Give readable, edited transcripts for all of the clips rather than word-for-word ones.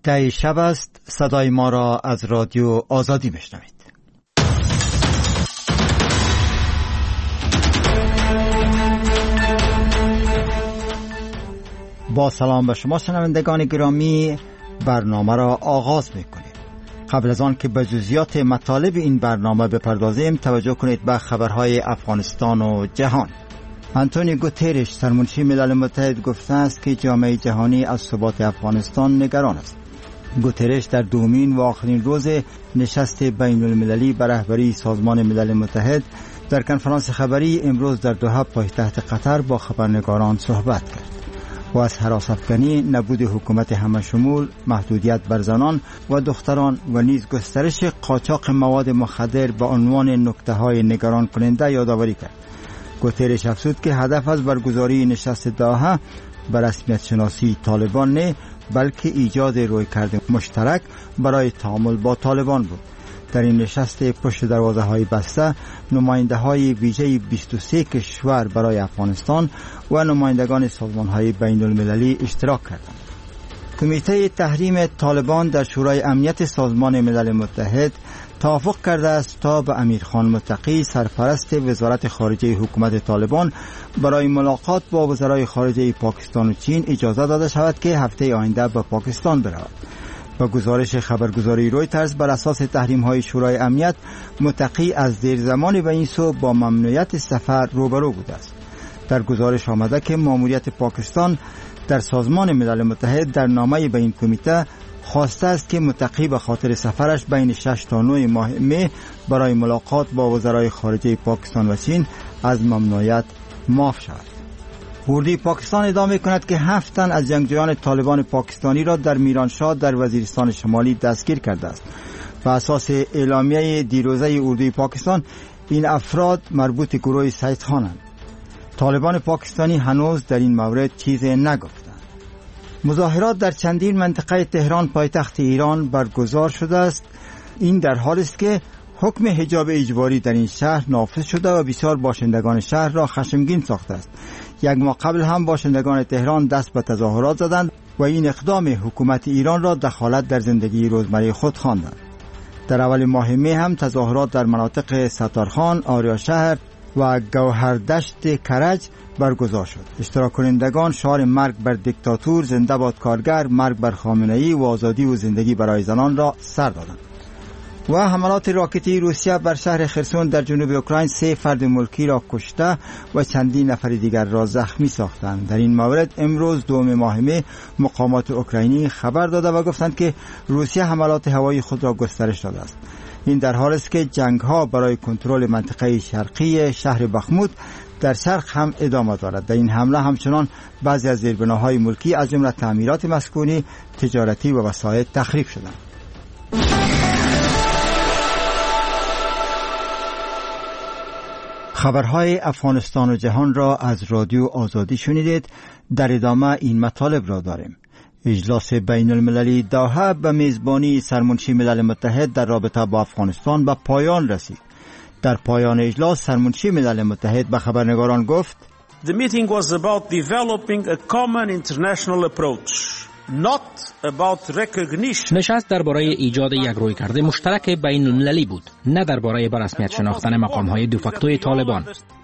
ده شب است. صدای ما را از رادیو آزادی میشنوید. با سلام به شما شنوندگان گرامی، برنامه را آغاز میکنیم. قبل از آن که به جزئیات مطالب این برنامه بپردازیم، توجه کنید به خبرهای افغانستان و جهان. آنتونیو گوترش، سرمنشی ملل متحد، گفته است که جامعه جهانی از ثبات افغانستان نگران است. گوترش در دومین و آخرین روز نشست بین المللی به رهبری سازمان ملل متحد در کنفرانس خبری امروز در دوحه پایتخت قطر با خبرنگاران صحبت کرد و از هراس‌افکنی، نبود حکومت همه‌شمول، محدودیت بر زنان و دختران و نیز گسترش قاچاق مواد مخدر به عنوان نکته‌های نگران کننده یادآوری کرد. گوترش افزود که هدف از برگزاری نشست دوحه به رسمیت شناسی طالبان نه، بلکه ایجاد رویکرد مشترک برای تعامل با طالبان بود. در این نشست پشت دروازه‌های بسته، نماینده‌های ویژه 23 کشور برای افغانستان و نمایندگان سازمان‌های بین‌المللی اشتراک کردند. کمیته تحریم طالبان در شورای امنیت سازمان ملل متحد توافق کرده است تا به امیرخان متقی، سرپرست وزارت خارجه حکومت طالبان، برای ملاقات با وزرای خارجه پاکستان و چین اجازه داده شود که هفته آینده به پاکستان برود. با گزارش خبرگزاری رویترز، بر اساس تحریم‌های شورای امنیت، متقی از دیر زمانی به این سو با ممنوعیت سفر روبرو بوده است. در گزارش آمده که ماموریت پاکستان در سازمان ملل متحد در نامه به این کمیته خواسته است که متقی به خاطر سفرش بین 6 تا 9 ماه می برای ملاقات با وزرای خارجه پاکستان و چین از ممنوعیت معاف شود. اردوی پاکستان ادعا می‌کند که 7 تن از جنگجویان طالبان پاکستانی را در میرانشاه در وزیرستان شمالی دستگیر کرده است. بر اساس اعلامیه دیروزه اردوی پاکستان، این افراد مربوط گروه سید خانند. طالبان پاکستانی هنوز در این مورد چیزی نگفتند. مظاهرات در چندین منطقه تهران پایتخت ایران برگزار شده است. این در حالی است که حکم حجاب اجباری در این شهر نافذ شده و بسیار باشندگان شهر را خشمگین ساخته است. یک ماه قبل هم باشندگان تهران دست به تظاهرات زدند و این اقدام حکومت ایران را دخالت در زندگی روزمره خود خواندند. در اول ماه می هم تظاهرات در مناطق ستارخان، آریاشهر و گوهردشت کرج برگزار شد. اشتراک کنندگان شعار مرگ بر دیکتاتور، زنده باد کارگر، مرگ بر خامنه‌ای و آزادی و زندگی برای زنان را سر دادند. و حملات راکتی روسیه بر شهر خرسون در جنوب اوکراین 3 فرد ملکی را کشته و چندین نفر دیگر را زخمی ساختند. در این مورد امروز دوم ماه می مقامات اوکراینی خبر داده و گفتند که روسیه حملات هوایی خود را گسترش داده است. این در حالی است که جنگ‌ها برای کنترل منطقه شرقی شهر بخمود در شرق هم ادامه دارد. در این حمله همچنان بعضی از زیربناهای ملکی از جمله تعمیرات مسکونی، تجارتی و وسایل تخریب شدند. خبرهای افغانستان و جهان را از رادیو آزادی شنیدید. در ادامه این مطالب را داریم. اجلاس بین المللی دوحه به میزبانی سرمنشی ملل متحد در رابطه با افغانستان به پایان رسید. در پایان اجلاس سرمنشی ملل متحد به خبرنگاران گفت: The meeting was about developing a common international approach, not about recognition. نشست درباره ایجاد یک رویکرد مشترک بین المللی بود، نه درباره به رسمیت شناختن مقام‌های دوفاکتوی طالبان.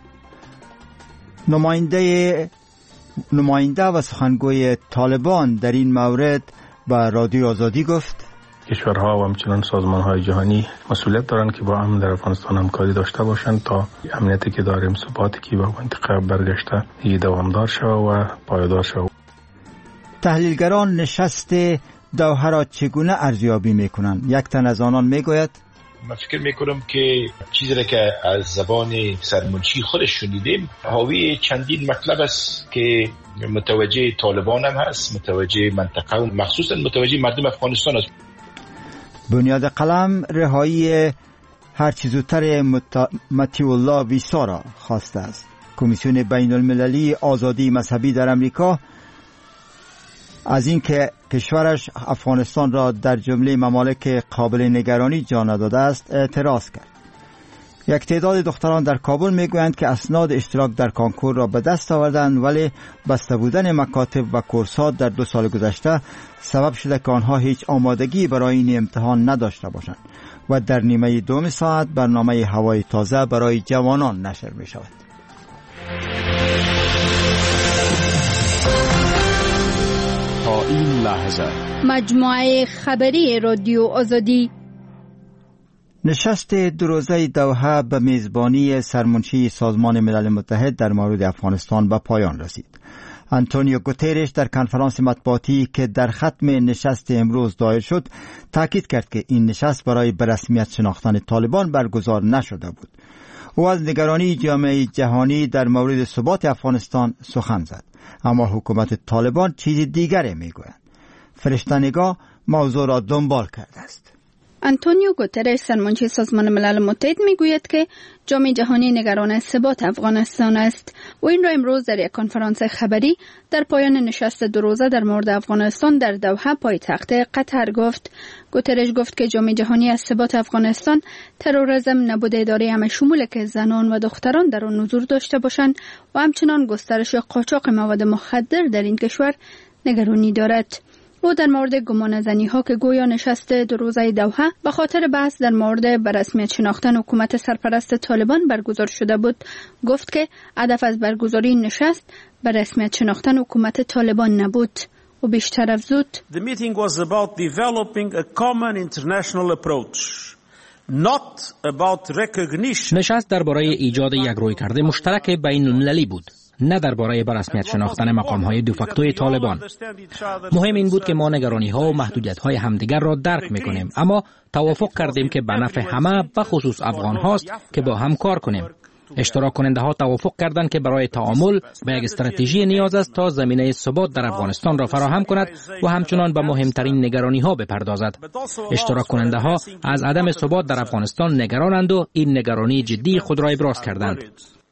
نماینده و سخنگوی طالبان در این مورد به رادیو آزادی گفت: کشورها و همچنان سازمان‌های جهانی مسئولیت دارند که با هم در افغانستان همکاری داشته باشند تا امنیتی که داریم، ثباتی که به منطقه برگشته دوامدار شود و پایدار شود. تحلیلگران نشست دوحه را چگونه ارزیابی می‌کنند؟ یک تن از آنان می‌گوید: من فکر میکنم که چیزی را که از زبان سرمنشی خودش شنیدیم حاوی چندین مطلب است که متوجه طالبان هم هست، متوجه منطقه و مخصوصا متوجه مردم افغانستان است. بنیاد قلم رهایی هر چه زودتر مطیع الله ویسا را خواسته است. کمیسیون بین المللی آزادی مذهبی در امریکا از اینکه کشورش افغانستان را در جمله ممالک قابل نگرانی جا نداده است اعتراض کرد. یک تعداد دختران در کابل میگویند که اسناد اشتراک در کنکور را به دست آوردند، ولی بسته بودن مکاتب و کورسات در 2 سال گذشته سبب شده که آنها هیچ آمادگی برای این امتحان نداشته باشند و در نیمه 2 ساعت برنامه هوای تازه برای جوانان نشر می شود. تا این لحظه مجموعه خبری رادیو آزادی. نشست 2 روزه دوحه به میزبانی سرمنشی سازمان ملل متحد در مورد افغانستان به پایان رسید. آنتونیو گوترش در کنفرانس مطبوعاتی که در ختم نشست امروز دایر شد تاکید کرد که این نشست برای به رسمیت شناختن طالبان برگزار نشده بود. او از نگرانی جامعه جهانی در مورد ثبات افغانستان سخن زد، اما حکومت طالبان چیز دیگری میگوید. فرشته‌نگاه موضوع را دنبال کرده است. آنتونیو گوترش سرمنشی سازمان ملل متحد میگوید که جامعه جهانی نگران ثبات افغانستان است. و این را امروز در یک کنفرانس خبری در پایان نشست 2 روزه در مورد افغانستان در دوحه پایتخت قطر گفت. گوترش گفت که جامعه جهانی از ثبات افغانستان، تروریسم، نبود اداره همه شمول که زنان و دختران در آن حضور داشته باشند و همچنان گسترش قاچاق مواد مخدر در این کشور نگرانی دارد. او در مورد گمانه‌زنی ها که گویا نشست 2 روزه دوحه به خاطر بحث در مورد به رسمیت شناختن حکومت سرپرست طالبان برگزار شده بود گفت که هدف از برگزاری این نشست به رسمیت شناختن حکومت طالبان نبود. و بیشتر افزود: The meeting was about developing a common international approach, not about recognition. نشست درباره ایجاد یک رویکرد مشترک بین‌المللی بود، نه درباره به رسمیت شناختن مقام‌های دوفاکتوی طالبان. مهم این بود که ما نگرانی‌ها و محدودیت‌های همدیگر را درک می‌کنیم، اما توافق کردیم که به نفع همه و خصوص افغان هاست که با هم کار کنیم. اشتراک کننده ها توافق کردند که برای تعامل به یک استراتژی نیاز است تا زمینه ثبات در افغانستان را فراهم کند و همچنان به مهمترین نگرانی ها بپردازد. اشتراک کننده ها از عدم ثبات در افغانستان نگرانند و این نگرانی جدی خود را ابراز کردند.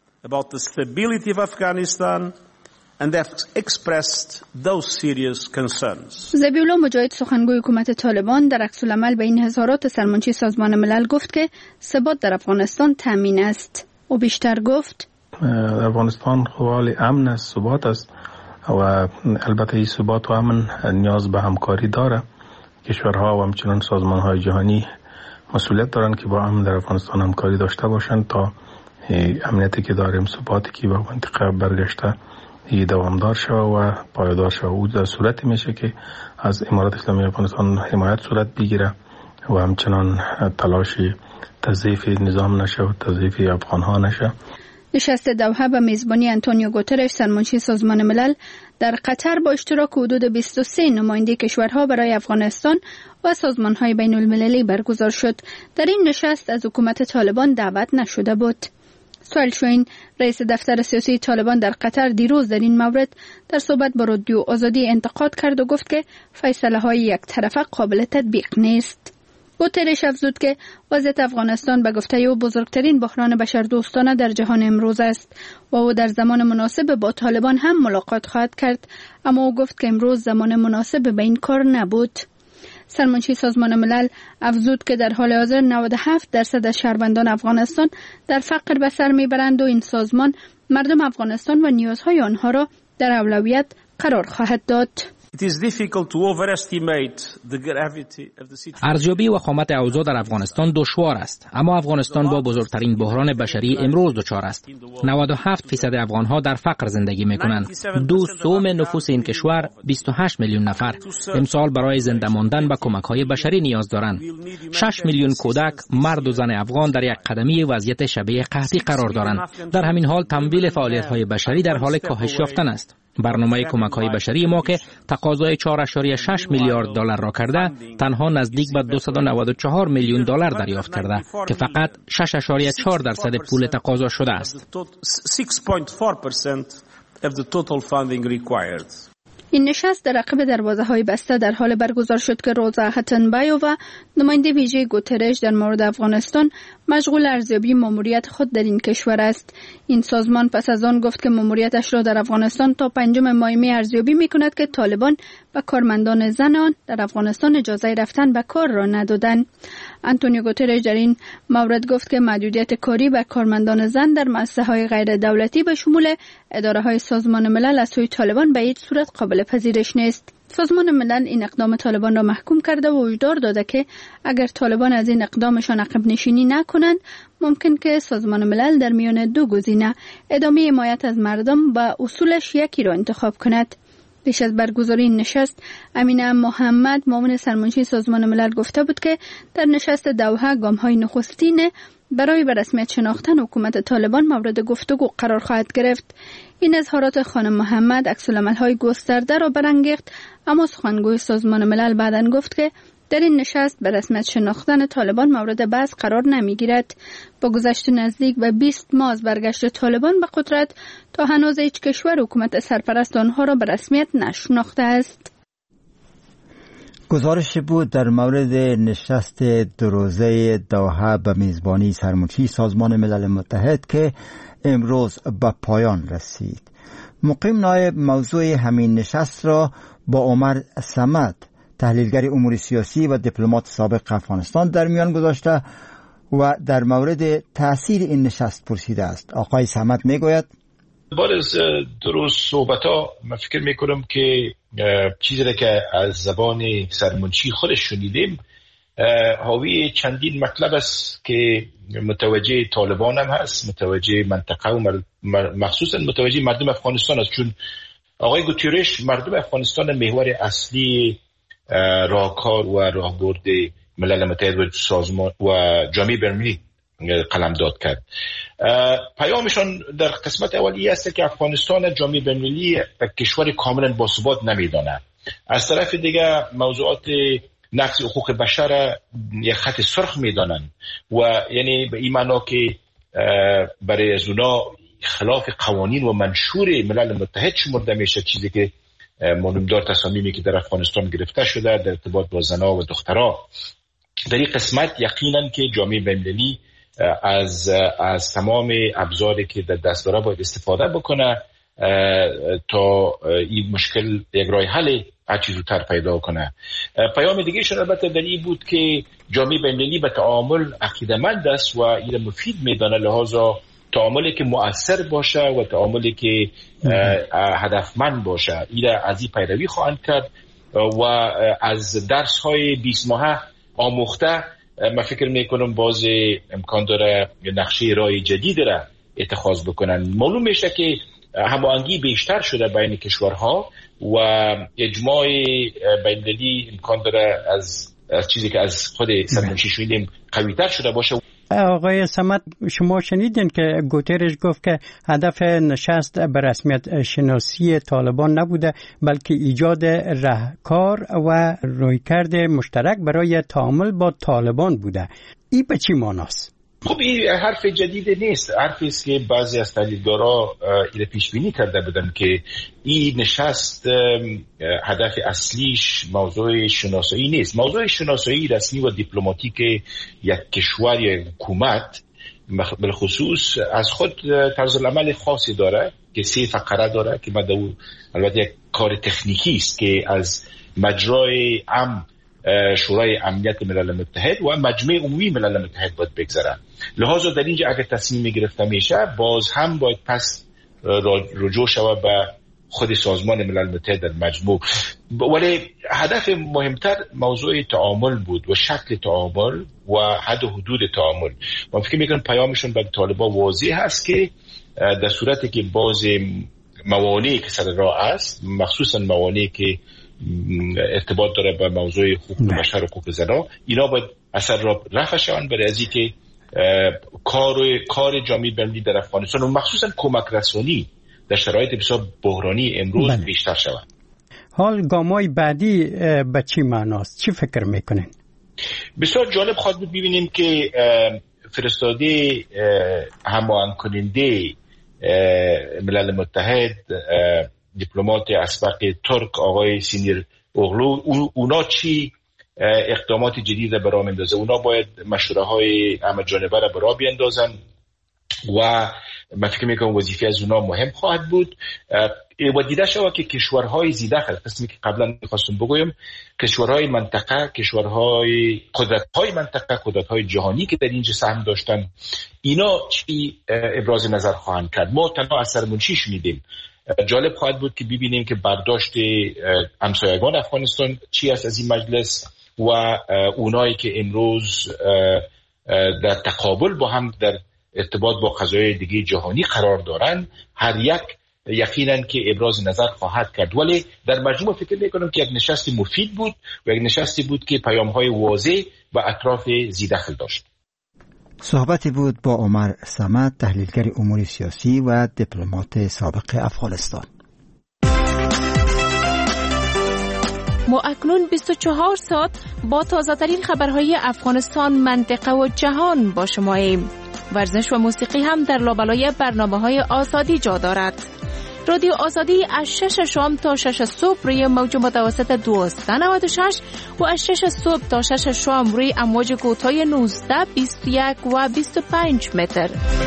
ذبیح الله مجاهد سخنگوی حکومت طالبان در عکس‌العمل به این اظهارات سرمنشی سازمان ملل گفت که ثبات در افغانستان تامین است. و بیشتر گفت: افغانستان حال امن است، ثبات است و البته این ثبات و امن نیاز به همکاری داره. کشورها و همچنان سازمان‌های جهانی مسئولیت دارند که با امن در افغانستان همکاری داشته باشند تا امنیتی که داریم، ثباتی که به منطقه برگشته دوامدار شود و پایدار شود. او در صورتی میشه که از امارات اسلامی افغانستان حمایت صورت بگیره و همچنان تلاشی تضعیف نظام نشه و تضعیف افغان‌ها نشه. نشست دوحه به میزبانی آنتونیو گوترش سرمنشی سازمان ملل در قطر با اشتراک حدود 23 نماینده کشورها برای افغانستان و سازمان‌های بین‌المللی برگزار شد. در این نشست از حکومت طالبان دعوت نشده بود. سهیل شاهین رئیس دفتر سیاسی طالبان در قطر دیروز در این مورد در صحبت با رادیو آزادی انتقاد کرد و گفت که فیصله‌های یک طرفه قابل تطبیق نیست. گوترش افزود که وضعیت افغانستان به گفته او بزرگترین بحران بشردوستانه در جهان امروز است و او در زمان مناسب با طالبان هم ملاقات خواهد کرد، اما او گفت که امروز زمان مناسب به این کار نبود. سرمنشی سازمان ملل افزود که در حال حاضر 97% از شهروندان افغانستان در فقر به سر میبرند و این سازمان مردم افغانستان و نیازهای آنها را در اولویت قرار خواهد داد. ارزیابی وخامت اوضاع در افغانستان دشوار است، اما افغانستان با بزرگترین بحران بشری امروز دچار است. 97% افغانها در فقر زندگی می‌کنند. 2/3 نفوس این کشور 28 میلیون نفر امسال برای زنده ماندن به کمک‌های بشری نیاز دارند. 6 میلیون کودک، مرد و زن افغان در یک قدمی وضعیت شبیه قحطی قرار دارند. در همین حال تمویل فعالیت‌های بشری در حال کاهش یافتن است. برنامه کمک‌های بشری ما که تقاضای 4.6 میلیارد دلار را کرده، تنها نزدیک به 294 میلیون دلار دریافت کرده که فقط 6.4% پول تقاضا شده است. این نشست در عقب دروازه‌های بسته در حال برگزار شد که روزا هتنبایو و نماینده ویژه گوترش در مورد افغانستان مشغول ارزیابی ماموریت خود در این کشور است. این سازمان پس از آن گفت که ماموریتش را در افغانستان تا 5 ماه می ارزیابی می کند که طالبان و کارمندان زن آن در افغانستان اجازه رفتن به کار را ندادند. آنتونیو گوترش در این مورد گفت که محدودیت کاری به کارمندان زن در مؤسسه‌های غیر دولتی به شمول اداره‌های سازمان ملل از سوی طالبان به هیچ صورت قابل پذیرش نیست. سازمان ملل این اقدام طالبان را محکوم کرده و هشدار داده که اگر طالبان از این اقدامشان عقب نشینی نکنند ممکن که سازمان ملل در میان دو گزینه ادامه حمایت از مردم و اصولش یکی را انتخاب کند. پیش از برگزاری این نشست امینه محمد معاون سرمنشی سازمان ملل گفته بود که در نشست دوحه گام‌های نخستین برای به رسمیت شناختن حکومت طالبان مورد گفتگو قرار خواهد گرفت. این اظهارات خانم محمد عکس‌العمل‌های گسترده را برانگیخت، اما سخنگوی سازمان ملل بعداً گفت که در این نشست به رسمیت شناختن طالبان مورد بحث قرار نمیگیرد. با گذشت نزدیک به 20 ماه از برگشت طالبان به قدرت تا هنوز هیچ کشور حکومت سرپرست آنها را به رسمیت نشناخته است. گزارش بود در مورد نشست دو روزه دوحه به میزبانی سرمنشی سازمان ملل متحد که امروز به پایان رسید. مقیم نایب موضوع همین نشست را با عمر صمد تحلیلگر امور سیاسی و دیپلمات سابق افغانستان در میان گذاشته و در مورد تأثیر این نشست پرسیده است. آقای صمد میگوید بعد از درست صحبت‌ها من فکر میکنم که چیزی را که از زبان سرمنشی خودش شنیدیم حاوی چندین مطلب است که متوجه طالبان هم هست، متوجه منطقه و مخصوصا متوجه مردم افغانستان است، چون آقای گوترش مردم افغانستان محور اصلی راهکار و راهبرد ملل متحد و سازمان و جامعه بین‌المللی قلمداد کرد. پیامشان در قسمت اولی است که افغانستان جامعه بین‌المللی کشور کاملا باثبات نمیداند. از طرف دیگر موضوعات نقض حقوق بشر یک خط سرخ میدانند و یعنی به این معنا که برای از اونا خلاف قوانین و منشور ملل متحد شمرده میشه، چیزی که معلومدار تصامیمی که در افغانستان گرفته شده در ارتباط با زنها و دخترها. در این قسمت یقینا که جامعه بین‌المللی از تمام ابزاری که در دست داره باید استفاده بکنه تا این مشکل یک راه حل هرچی زودتر پیدا کنه. پیام دیگه شون البته در این بود که جامعه بین‌المللی به تعامل عقیده‌مند است و این مفید میدانه، لحاظا تعاملی که مؤثر باشه و تعاملی که هدفمند باشه این از این پیروی خواهند کرد و از درس‌های 20 ماهه آموخته من فکر میکنم باز امکان داره نقشه راه جدید را اتخاذ بکنن. معلوم میشه که هماهنگی بیشتر شده بین کشورها و اجماع بین‌المللی امکان داره از چیزی که از خود سرمنشی شنیدیم قوی‌تر شده باشه. آقای صمد، شما شنیدین که گوترش گفت که هدف نشست به رسمیت شناسی طالبان نبوده بلکه ایجاد راهکار و رویکرد مشترک برای تعامل با طالبان بوده. این به چی معناست؟ خب این حرف جدید نیست، حرفی است که بعضی از تحلیلگرا این پیش بینی کرده بودن که این نشست هدف اصلیش موضوع شناسایی نیست. موضوع شناسایی رسمی و دیپلماتیک یک کشور یا حکومت بالخصوص از خود طرز العمل خاصی داره که 3 فقره داره که البته یک کار تکنیکی است که از مجرای شورای امنیت ملل متحد و مجمع عمومی ملل متحد باید بگذارن. لحاظا در اینجا اگر تصمیم گرفته میشه باز هم باید پس رجوع شود به خود سازمان ملل متحد در مجموع. ولی هدف مهمتر موضوع تعامل بود و شکل تعامل و حد و حدود تعامل. من فکر میکنم پیامشون به طالبان واضح هست که در صورتی که باز موانعی که سر راه است، مخصوصا موانعی که ارتباط داره با موضوع حقوق بشر و حقوق زنان، اینا باید اثر را رفع شوند برای از اینکه کار جامعه بین‌المللی در افغانستان و مخصوصا کمک رسانی در شرایط بسیار بحرانی امروز بیشتر شود. حال گامای بعدی به چی معناست؟ چی فکر میکنین؟ بسیار جالب خواهد بود ببینیم که فرستاده هماهنگ کننده ملل متحد دیپلمات اسبق ترک آقای سینیر اوغلو اونا چی اقدامات جدید را راه میندازه. اونا باید مشوره های همه جانبه را راه بیندازن و من فکر میکنم وظیفه از اونا مهم خواهد بود و دیده شود که کشورهای زیداخل، قسمی که قبلا میخواستم بگویم، کشورهای منطقه، کشورهای قدرت‌های منطقه، قدرت‌های جهانی که در اینجا سهم داشتن، اینا چی ابراز نظر خواهند کرد. ما تنها از سرمنشی شنیدیم. جالب خواهد بود که ببینیم که برداشت همسایگان افغانستان چی است از این مجلس و اونایی که امروز در تقابل با هم در ارتباط با قضایای دیگه جهانی قرار دارن، هر یک یقینا که ابراز نظر خواهد کرد. ولی در مجموع فکر میکنم که یک نشست مفید بود و یک نشستی بود که پیام‌های واضح و اطراف زیداخل داشت. صحبتی بود با عمر صمد، تحلیلگر امور سیاسی و دیپلمات سابق افغانستان. ما اکنون 24 ساعت با تازه‌ترین خبرهای افغانستان، منطقه و جهان با شماییم. ورزش و موسیقی هم در لابلای برنامه‌های آزادی جا دارد. رادیو آزادی از 6 شام تا 6 صبح روی موج متوسط 1296 و از 6 صبح تا 6 شام روی امواج کوتاه 19، 21 و 25 متر.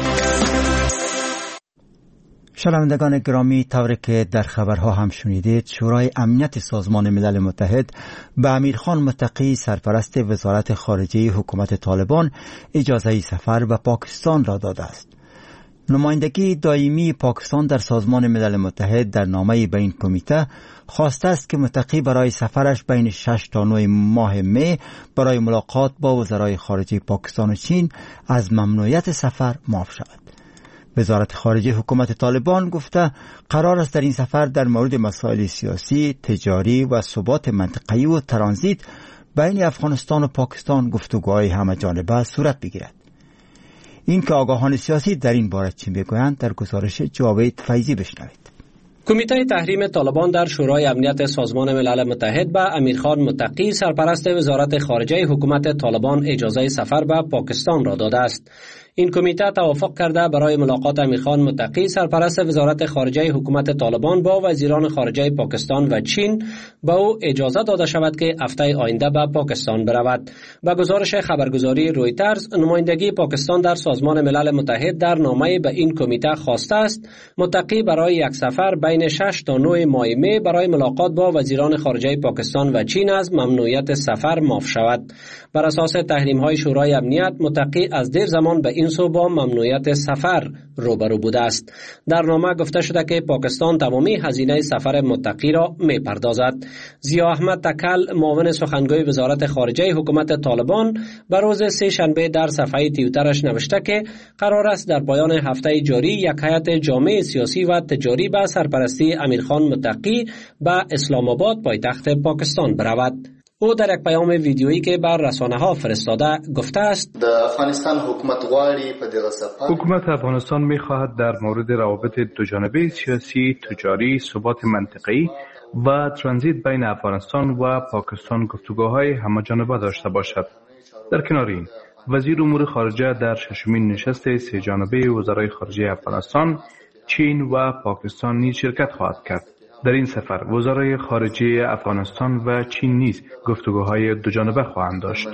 شنوندگان گرامی، طوری که در خبرها هم شنیدید، شورای امنیت سازمان ملل متحد به امیرخان متقی، سرپرست وزارت خارجه حکومت طالبان، اجازه سفر به پاکستان را داده است. نمایندگی دائمی پاکستان در سازمان ملل متحد در نامه‌ای به این کمیته خواسته است که متقی برای سفرش بین 6 تا 9 ماه می برای ملاقات با وزرای خارجه پاکستان و چین از ممنوعیت سفر معاف شود. وزارت خارجه حکومت طالبان گفته قرار است در این سفر در مورد مسائل سیاسی، تجاری و ثبات منطقه‌ای و ترانزیت بین افغانستان و پاکستان گفتگوهای همه جانبه صورت بگیرد. این که آگاهان سیاسی در این باره چی میگویند در گزارش جاوید فیضی بشنوید. کمیته تحریم طالبان در شورای امنیت سازمان ملل متحد به امیرخان متقی، سرپرست وزارت خارجه حکومت طالبان، اجازه سفر به پاکستان را داده است. این کمیته توافق کرده برای ملاقات امیرخان متقی، سرپرست وزارت خارجه حکومت طالبان، با وزیران خارجه پاکستان و چین به او اجازه داده شود که هفته آینده به پاکستان برود. به گزارش خبرگزاری رویترز، نمایندگی پاکستان در سازمان ملل متحد در نامه به این کمیته خواسته است متقی برای یک سفر بین 6 تا 9 ماه می برای ملاقات با وزیران خارجه پاکستان و چین از ممنوعیت سفر معاف شود. بر اساس تحریم‌های شورای امنیت، متقی از دیر زمان به این سو با ممنوعیت سفر روبرو بوده است. در نامه گفته شده که پاکستان تمامی هزینه سفر متقی را می‌پردازد. ضیا احمد تکل، معاون سخنگوی وزارت خارجه حکومت طالبان، به روز سه شنبه در صفحه توییترش نوشته که قرار است در پایان هفته جاری یک هیئت جامع سیاسی و تجاری به سرپرستی امیرخان متقی به اسلام آباد، پایتخت پاکستان، برود. او در یک پیام ویدیویی که بر رسانه‌ها فرستاده گفته است: حکومت افغانستان می‌خواهد در مورد روابط دوجانبه سیاسی، تجاری، ثبات منطقه‌ای و ترانزیت بین افغانستان و پاکستان گفتگوهای همه‌جانبه داشته باشد. در کنار این، وزیر امور خارجه در ششمین نشست سه جانبه وزرای خارجه افغانستان، چین و پاکستان نیز شرکت خواهد کرد. در این سفر وزرای خارجه افغانستان و چین نیز گفتگوهای دوجانبه خواهند داشت.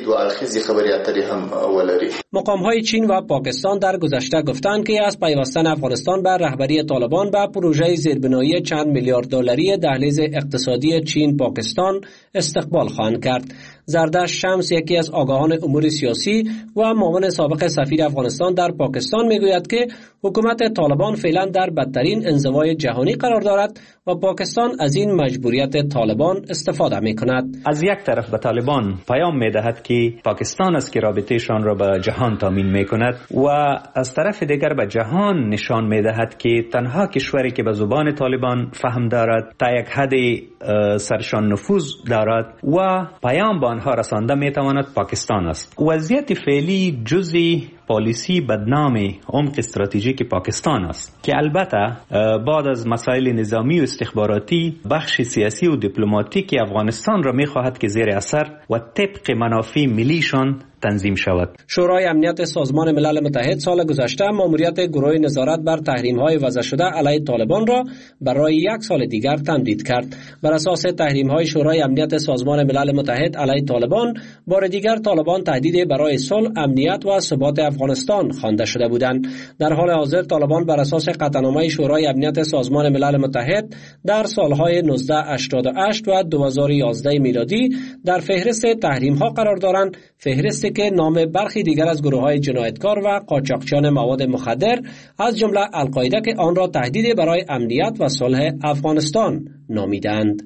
مقام‌های چین و پاکستان در گذشته گفتند که از پیوستن افغانستان به رهبری طالبان به پروژه زیربنایی چند میلیارد دلاری دهلیز اقتصادی چین پاکستان استقبال خواهند کرد. زردشت شمس، یکی از آگاهان امور سیاسی و معاون سابق سفیر افغانستان در پاکستان، میگوید که حکومت طالبان فعلا در بدترین انزوای جهانی قرار دارد و پاکستان از این مجبوریت طالبان استفاده میکند. از یک طرف به طالبان پیام میدهد که پاکستان است که رابطهشان را به جهان تامین میکند و از طرف دیگر به جهان نشان میدهد که تنها کشوری که به زبان طالبان فهم دارد، تا یک حد سرشان نفوذ دارد و پیام به آنها رسانده میتواند پاکستان است. وضعیت فعلی جزئی پالیسی بدنام عمق استراتژیک پاکستان است که البته بعد از مسائل نظامی و استخباراتی بخش سیاسی و دیپلماتیک افغانستان را می‌خواهد که زیر اثر و طبق منافع ملیشان تنظیم شود. شورای امنیت سازمان ملل متحد سال گذشته ماموریت گروه نظارت بر تحریم‌های وضع شده علیه طالبان را برای 1 سال دیگر تمدید کرد. بر اساس تحریم‌های شورای امنیت سازمان ملل متحد علیه طالبان، بار دیگر طالبان تهدید برای صلح، امنیت و ثبات افغانستان خوانده شده بودند. در حال حاضر طالبان بر اساس قطعنامه شورای امنیت سازمان ملل متحد در سالهای 1988 و 2011 میلادی در فهرست تحریم‌ها قرار دارند، فهرستی که نام برخی دیگر از گروه‌های جنایتکار و قاچاقچیان مواد مخدر از جمله القاعده که آن را تهدید برای امنیت و صلح افغانستان نامیدند.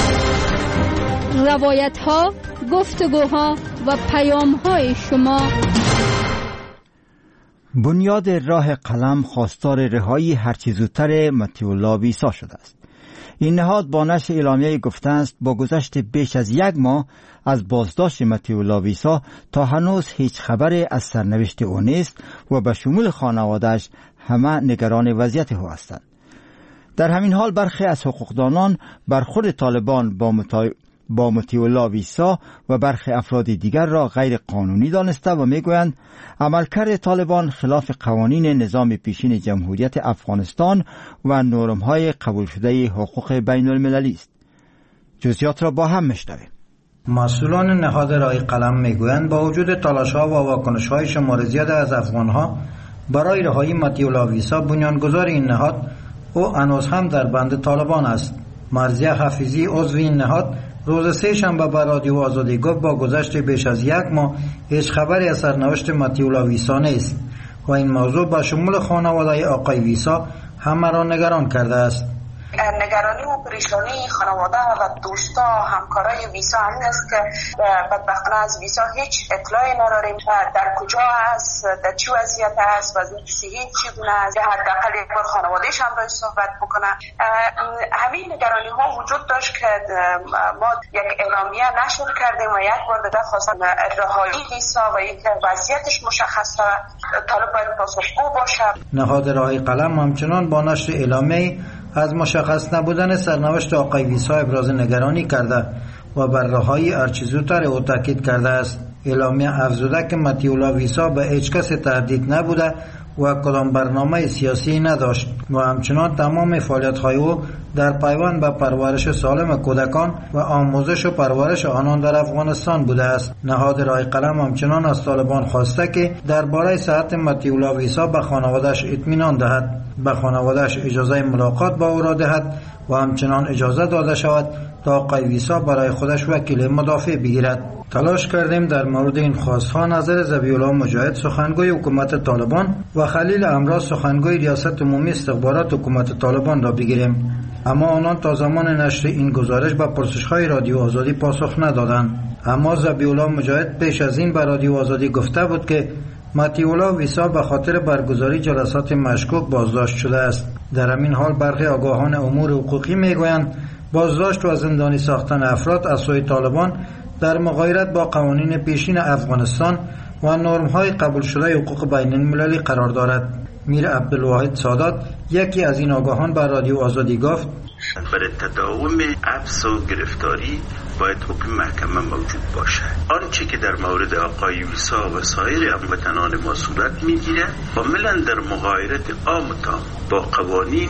روایت‌ها، گفتگوها و پیام‌های شما. بنیاد راه قلم خواستار رهایی هرچه زودتر مطیع الله ویسا شده است. این نهاد با نشر اعلامیه گفته است با گذشت بیش از 1 ماه از بازداشت مطیع الله ویسا تا هنوز هیچ خبری از سرنوشت او نیست و به شمول خانواده‌اش همه نگران وضعیت او هستند. در همین حال برخی از حقوقدانان برخورد طالبان با مطیع الله ویسا و برخی افراد دیگر را غیر قانونی دانسته و میگویند عملکرد طالبان خلاف قوانین نظام پیشین جمهوریت افغانستان و نرم‌های قبول شده حقوق بین المللی است. جزئیات را با هم میشنویم. مسئولان نهاد راه قلم میگویند با وجود تلاش‌ها و واکنش‌های شمار زیاد از افغان‌ها برای رهایی مطیع الله ویسا، بنیانگذار این نهاد او هنوز هم در بند طالبان است. مرضیه حفیظی عضو این نهاد روز 3 شنبه به رادیو آزادی گفت با گذشت بیش از 1 ماه هیچ خبری از سرنوشت مطیع الله ویسا نیست و این موضوع به شمول خانواده آقای ویسا همه را نگران کرده است. نگرانی و پریشانی خانواده و دوستا همکارای ویسا همین است که بدبختانه از ویسا هیچ اطلاعی نداریم در کجا است، در چه وضعیت است، وضعیت صحی چگونه است، حداقل یک بار خانواده‌اش هم باید صحبت بکنه. همین نگرانی ها وجود داشت که ما یک اعلامیه نشر کردیم و یک بار دیگه خواستم رهایی ویسا و اینکه وضعیتش مشخصه، طالب باید پاسخگو باشه. نهاد راه قلم همچنان با نشر اعلامیه از مشخص نبودن سرنوشت آقای ویسا ابراز نگرانی کرده و بر رهایی هرچه زودتر او تاکید کرده است. اعلامیه افزوده که مطیع الله ویسا به هیچ کس تهدید نبوده و کدام برنامه سیاسی نداشت و همچنان تمام فعالیت‌های او در پیوند به پرورش سالم کودکان و آموزش و پرورش آنان در افغانستان بوده است. نهاد راه قلم همچنان از طالبان خواسته که درباره صحت مطیع الله ویسا به خانواده‌اش اطمینان دهد، به خانواده‌اش اجازه ملاقات با او را دهد و همچنان اجازه داده شود تا آقای ویسا برای خودش وکیل مدافع بگیرد. تلاش کردیم در مورد این خواست‌ها نظر ذبیح الله مجاهد سخنگوی حکومت طالبان و خلیل امراض سخنگوی ریاست عمومی استخبارات حکومت طالبان را بگیریم، اما آنان تا زمان نشر این گزارش به پرسش‌های رادیو آزادی پاسخ ندادند. اما ذبیح الله مجاهد پیش از این به رادیو آزادی گفته بود که مطیع الله ویسا به خاطر برگزاری جلسات مشکوک بازداشت شده است. در همین حال برخی آگاهان امور حقوقی میگویند بازداشت و زندانی ساختن افراد از سوی طالبان در مغایرت با قوانین پیشین افغانستان و نرم‌های قبول شده حقوق بین المللی قرار دارد. میر عبدالواحد سادات، یکی از این آگاهان، به رادیو آزادی گفت برای تداوم حبس و گرفتاری باید حکم محکمه موجود باشد. آنچه که در مورد آقای ویسا و سایر هموطنان ما صورت میگیره کاملا در مغایرت عام با قوانین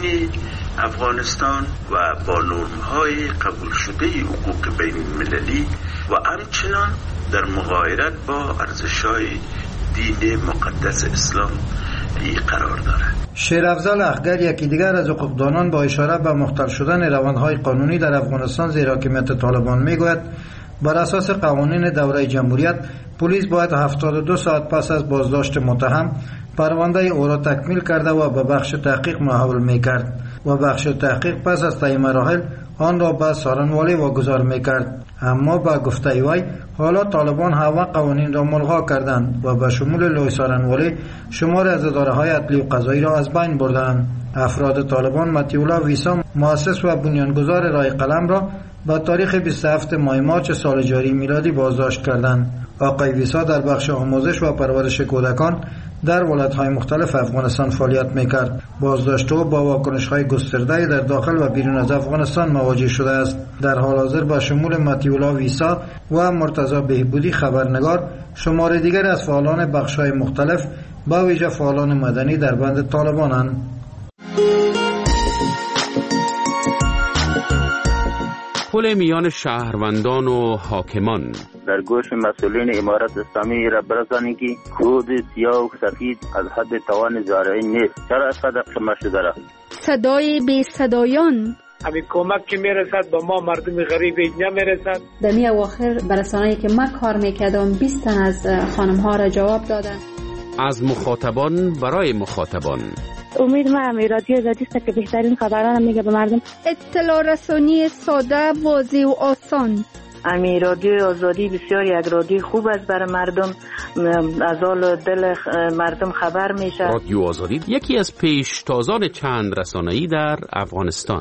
افغانستان و با نرم‌های قبول شده حقوق بین المللی و همچنان در مغایرت با ارزش‌های دین مقدس اسلام قرار دارد. شیرافضل اخگر، یکی دیگر از حقوقدانان، با اشاره به مختل شدن روندهای قانونی در افغانستان زیر حاکمیت طالبان میگوید بر اساس قوانین دوره جمهوریت پلیس باید 72 ساعت پس از بازداشت متهم پرونده او را تکمیل کرده و به بخش تحقیق محول میکرد و بخش تحقیق پس از طی مراحل آن را به سارنوالی واگذار میکرد. اما با گفته وی حالا طالبان همه قوانین را ملغا کردند و به شمول لوی سارنوالی شمار از اداره‌های عدلی و قضایی را از بین بردند. افراد طالبان مطیع الله ویسا، مؤسس و بنیانگذار راه قلم، را با تاریخ 27 ماه مارچ سال جاری میلادی بازداشت کردند. آقای ویسا در بخش آموزش و پرورش کودکان در ولایت‌های مختلف افغانستان فعالیت می‌کرد. بازداشته با واکنش‌های گسترده در داخل و بیرون از افغانستان مواجه شده است. در حال حاضر با شمول مطیع‌الله ویسا و مرتضی بهبودی خبرنگار، شمار دیگر از فعالان بخش‌های مختلف با ویژه فعالان مدنی در بند طالبانند. پل میان شهروندان و حاکمان در گوش مسئولین امارت اسلامی را برسانید که خود سیاه و سفید از حد توان زارعین نیست. چرا از صدق شما شده را؟ صدای بی صدایان همین کمک که میرسد با ما مردم غریب نمیرسد. در می اواخر برسانه‌ای که من کار میکردم 20 تن از خانم ها را جواب دادن. از مخاطبان برای مخاطبان. امید من رادیو آزادی است که بهترین خبران میگه به مردم. اطلاع رسانی ساده، واضح و آسان. امی رادیو آزادی بسیار یک رادیو خوب است برای مردم، از حال دل مردم خبر میشه. رادیو آزادی یکی از پیشتازان چند رسانه‌ای در افغانستان.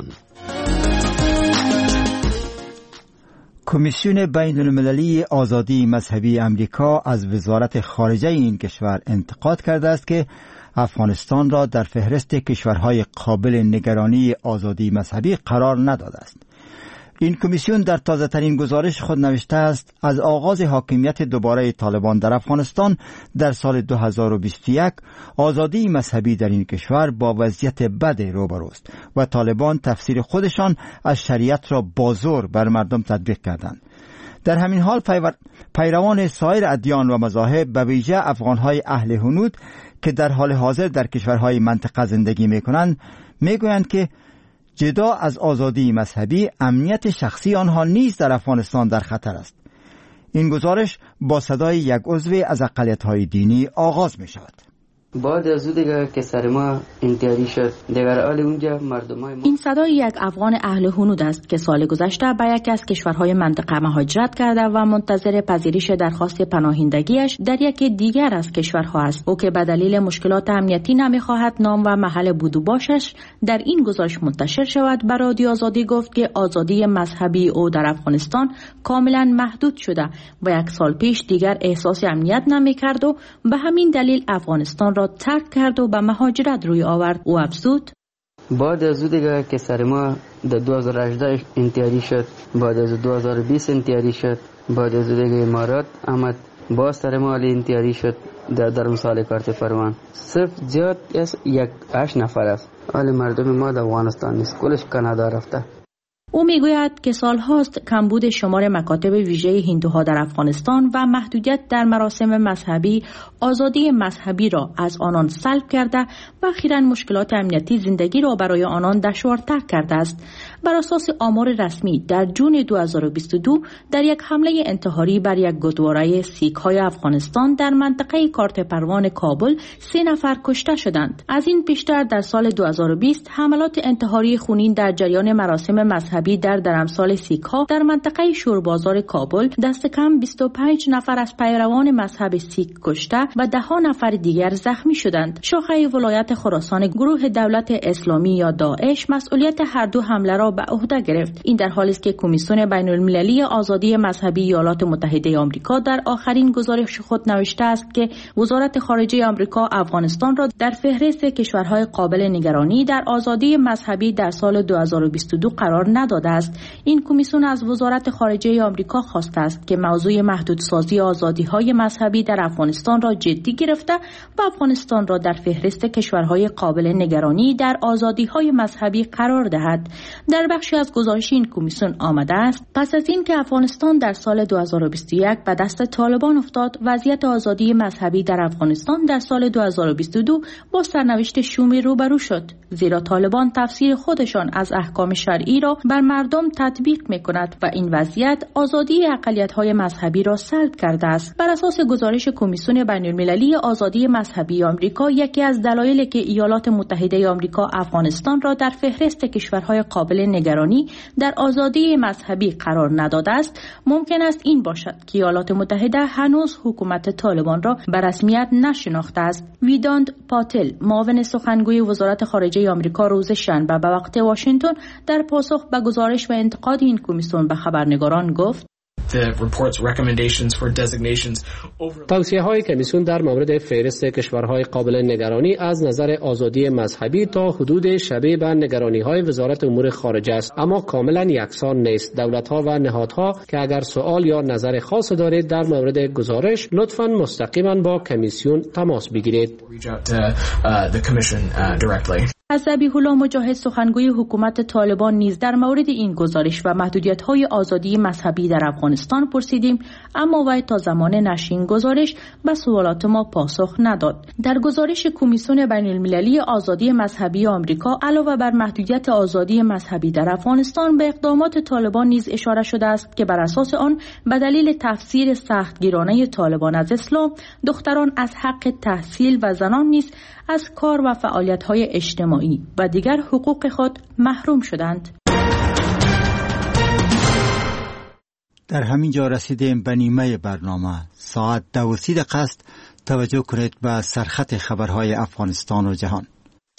کمیسیون بین المللی آزادی مذهبی امریکا از وزارت خارجه این کشور انتقاد کرده است که افغانستان را در فهرست کشورهای قابل نگرانی آزادی مذهبی قرار نداده است. این کمیسیون در تازه‌ترین گزارش خود نوشته است از آغاز حاکمیت دوباره طالبان در افغانستان در سال 2021 آزادی مذهبی در این کشور با وضعیت بد روبروست و طالبان تفسیر خودشان از شریعت را با زور بر مردم تطبیق کردند. در همین حال پیروان سایر ادیان و مذاهب به ویژه افغانهای اهل هنود که در حال حاضر در کشورهای منطقه زندگی می‌کنند میگویند که جدا از آزادی مذهبی امنیت شخصی آنها نیز در افغانستان در خطر است. این گزارش با صدای یک عضو از اقلیت‌های دینی آغاز می شود. بعد از دیگه که سر ما انتحاری شد دیگر حال اونجا مردمای ما. این صدای یک افغان اهل هنود است که سال گذشته به یکی از کشورهای منطقه مهاجرت کرده و منتظر پذیرش درخواست پناهندگیش در یکی دیگر از کشورها است. او که به دلیل مشکلات امنیتی نمیخواهد نام و محل بود و باشش در این گزارش منتشر شود، به رادیو آزادی گفت که آزادی مذهبی او در افغانستان کاملا محدود شده و یک سال پیش دیگر احساس امنیت نمیکرد و به همین دلیل افغانستان را ترک کرد و به مهاجرت روی آورد. او افزود بعد از دیگه که سر ما در 2018 انتحاری شد، بعد از 2020 انتحاری شد، بعد از دیگه امارات آمد باز سر ما انتحاری شد در درمسال کارت پروان. صرف زیاد از 8 نفر است. حال مردم ما در افغانستان نیست، کلش کانادا رفته. او میگوید که سالهاست کمبود شمار مکاتب ویژه هندوها در افغانستان و محدودیت در مراسم مذهبی آزادی مذهبی را از آنان سلب کرده و اخیراً مشکلات امنیتی زندگی را برای آنان دشوارتر کرده است. بر اساس آمار رسمی در جون 2022 در یک حمله انتحاری بر یک گردواره سیک‌های افغانستان در منطقه کارت پروان کابل 3 نفر کشته شدند. از این پیشتر در سال 2020 حملات انتحاری خونین در جریان مراسم مذهبی در درمسال سیک‌ها در منطقه شوربازار کابل دست کم 25 نفر از پیروان مذهب سیک کشته و 10 نفر دیگر زخمی شدند. شاخه ولایت خراسان گروه دولت اسلامی یا داعش مسئولیت هر دو حمله را به عهده گرفت. این در حالی است که کمیسیون بین المللی آزادی مذهبی ایالات متحده آمریکا در آخرین گزارش خود نوشته است که وزارت خارجه آمریکا افغانستان را در فهرست کشورهای قابل نگرانی در آزادی مذهبی در سال 2022 قرار نداده است. این کمیسیون از وزارت خارجه آمریکا خواسته است که موضوع محدودسازی آزادی‌های مذهبی در افغانستان را جدی گرفته و افغانستان را در فهرست کشورهای قابل نگرانی در آزادی‌های مذهبی قرار دهد. در بخشی از گزارش این کمیسیون آمده است پس از اینکه افغانستان در سال 2021 به دست طالبان افتاد، وضعیت آزادی مذهبی در افغانستان در سال 2022 با سرنوشت شومی روبرو شد، زیرا طالبان تفسیر خودشان از احکام شرعی را بر مردم تطبیق می‌کند و این وضعیت آزادی اقلیت‌های مذهبی را سلب کرده است. بر اساس گزارش کمیسیون بین‌المللی آزادی مذهبی آمریکا، یکی از دلایلی که ایالات متحده آمریکا افغانستان را در فهرست کشورهای قابل نگرانی در آزادی مذهبی قرار نداده است، ممکن است این باشد که ایالات متحده هنوز حکومت طالبان را به رسمیت نشناخته است. ویداند پاتل، معاون سخنگوی وزارت خارجه آمریکا، روز شنبه به وقت واشنگتن در پاسخ به گزارش و انتقاد این کمیسیون به خبرنگاران گفت: توصیه های کمیسیون در مورد فهرست کشورهای قابل نگرانی از نظر آزادی مذهبی تا حدود شبیه به نگرانی های وزارت امور خارجه است، اما کاملا یکسان نیست. دولت ها و نهادها که اگر سوال یا نظر خاص دارید در مورد گزارش، لطفاً مستقیما با کمیسیون تماس بگیرید. از ذبیح الله مجاهد سخنگوی حکومت طالبان نیز در مورد این گزارش و محدودیت‌های آزادی مذهبی در افغانستان پرسیدیم، اما وی تا زمان نشر این گزارش به سوالات ما پاسخ نداد. در گزارش کمیسیون بین‌المللی آزادی مذهبی آمریکا علاوه بر محدودیت آزادی مذهبی در افغانستان به اقدامات طالبان نیز اشاره شده است که بر اساس آن به دلیل تفسیر سختگیرانه طالبان از اسلام، دختران از حق تحصیل و زنان نیز از کار و فعالیت‌های اجتماعی و دیگر حقوق خود محروم شدند. در همین جا رسیدیم به نیمه برنامه. ساعت 2:30 است. توجه کنید به سرخط خبرهای افغانستان و جهان.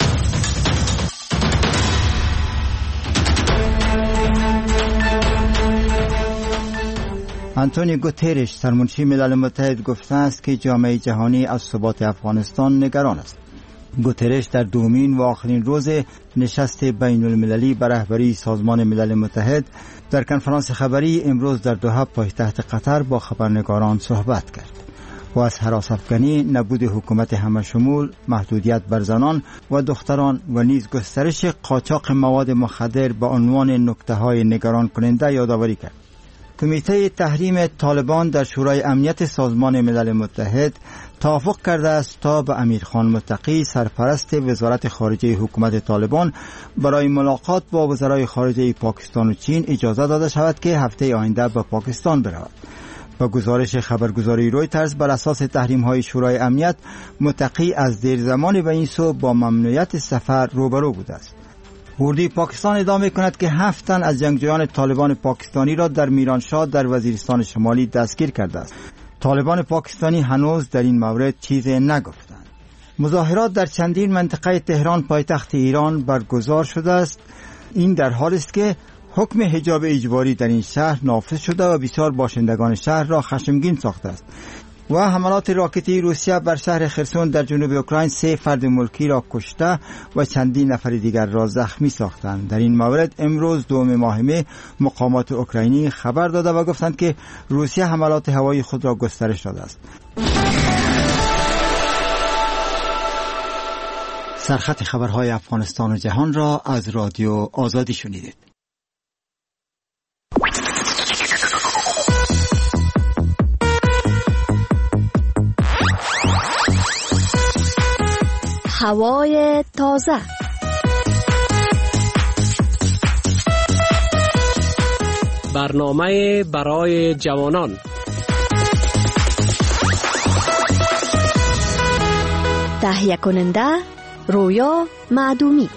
آنتونیو گوترش سرمنشی ملل متحد گفته است که جامعه جهانی از ثبات افغانستان نگران است. گوترش در دومین و آخرین روز نشست بین المللی به رهبری سازمان ملل متحد در کنفرانس خبری امروز در دوحه پایتخت قطر با خبرنگاران صحبت کرد و از هراس‌افکنی، نبود حکومت همه‌شمول، محدودیت بر زنان و دختران و نیز گسترش قاچاق مواد مخدر به عنوان نکته‌های نگران کننده یادآوری کرد. کمیته تحریم طالبان در شورای امنیت سازمان ملل متحد توافق کرده است تا به امیرخان متقی سرپرست وزارت خارجه حکومت طالبان برای ملاقات با وزرای خارجه پاکستان و چین اجازه داده شود که هفته آینده به پاکستان برود. با گزارش خبرگزاری رویترز بر اساس تحریم‌های شورای امنیت، متقی از دیر زمانی به این سو با ممنوعیت سفر روبرو بوده است. اردوی پاکستان ادعا کند که 7 تن از جنگجویان طالبان پاکستانی را در میرانشاه در وزیرستان شمالی دستگیر کرده است. طالبان پاکستانی هنوز در این مورد چیزی نگفتند. مظاهرات در چندین منطقه تهران پایتخت ایران برگزار شده است. این در حالی است که حکم حجاب اجباری در این شهر نافذ شده و بسیار باشندگان شهر را خشمگین ساخته است. و حملات راکتی روسیه بر شهر خرسون در جنوب اوکراین 3 فرد ملکی را کشته و چندین نفر دیگر را زخمی ساختند. در این مورد امروز 2 ماه مه مقامات اوکراینی خبر داده و گفتند که روسیه حملات هوایی خود را گسترش داده است. سرخط خبرهای افغانستان و جهان را از رادیو آزادی شنیدید. هوای تازه. برنامه برای جوانان. تهیه کننده رویا معدومی.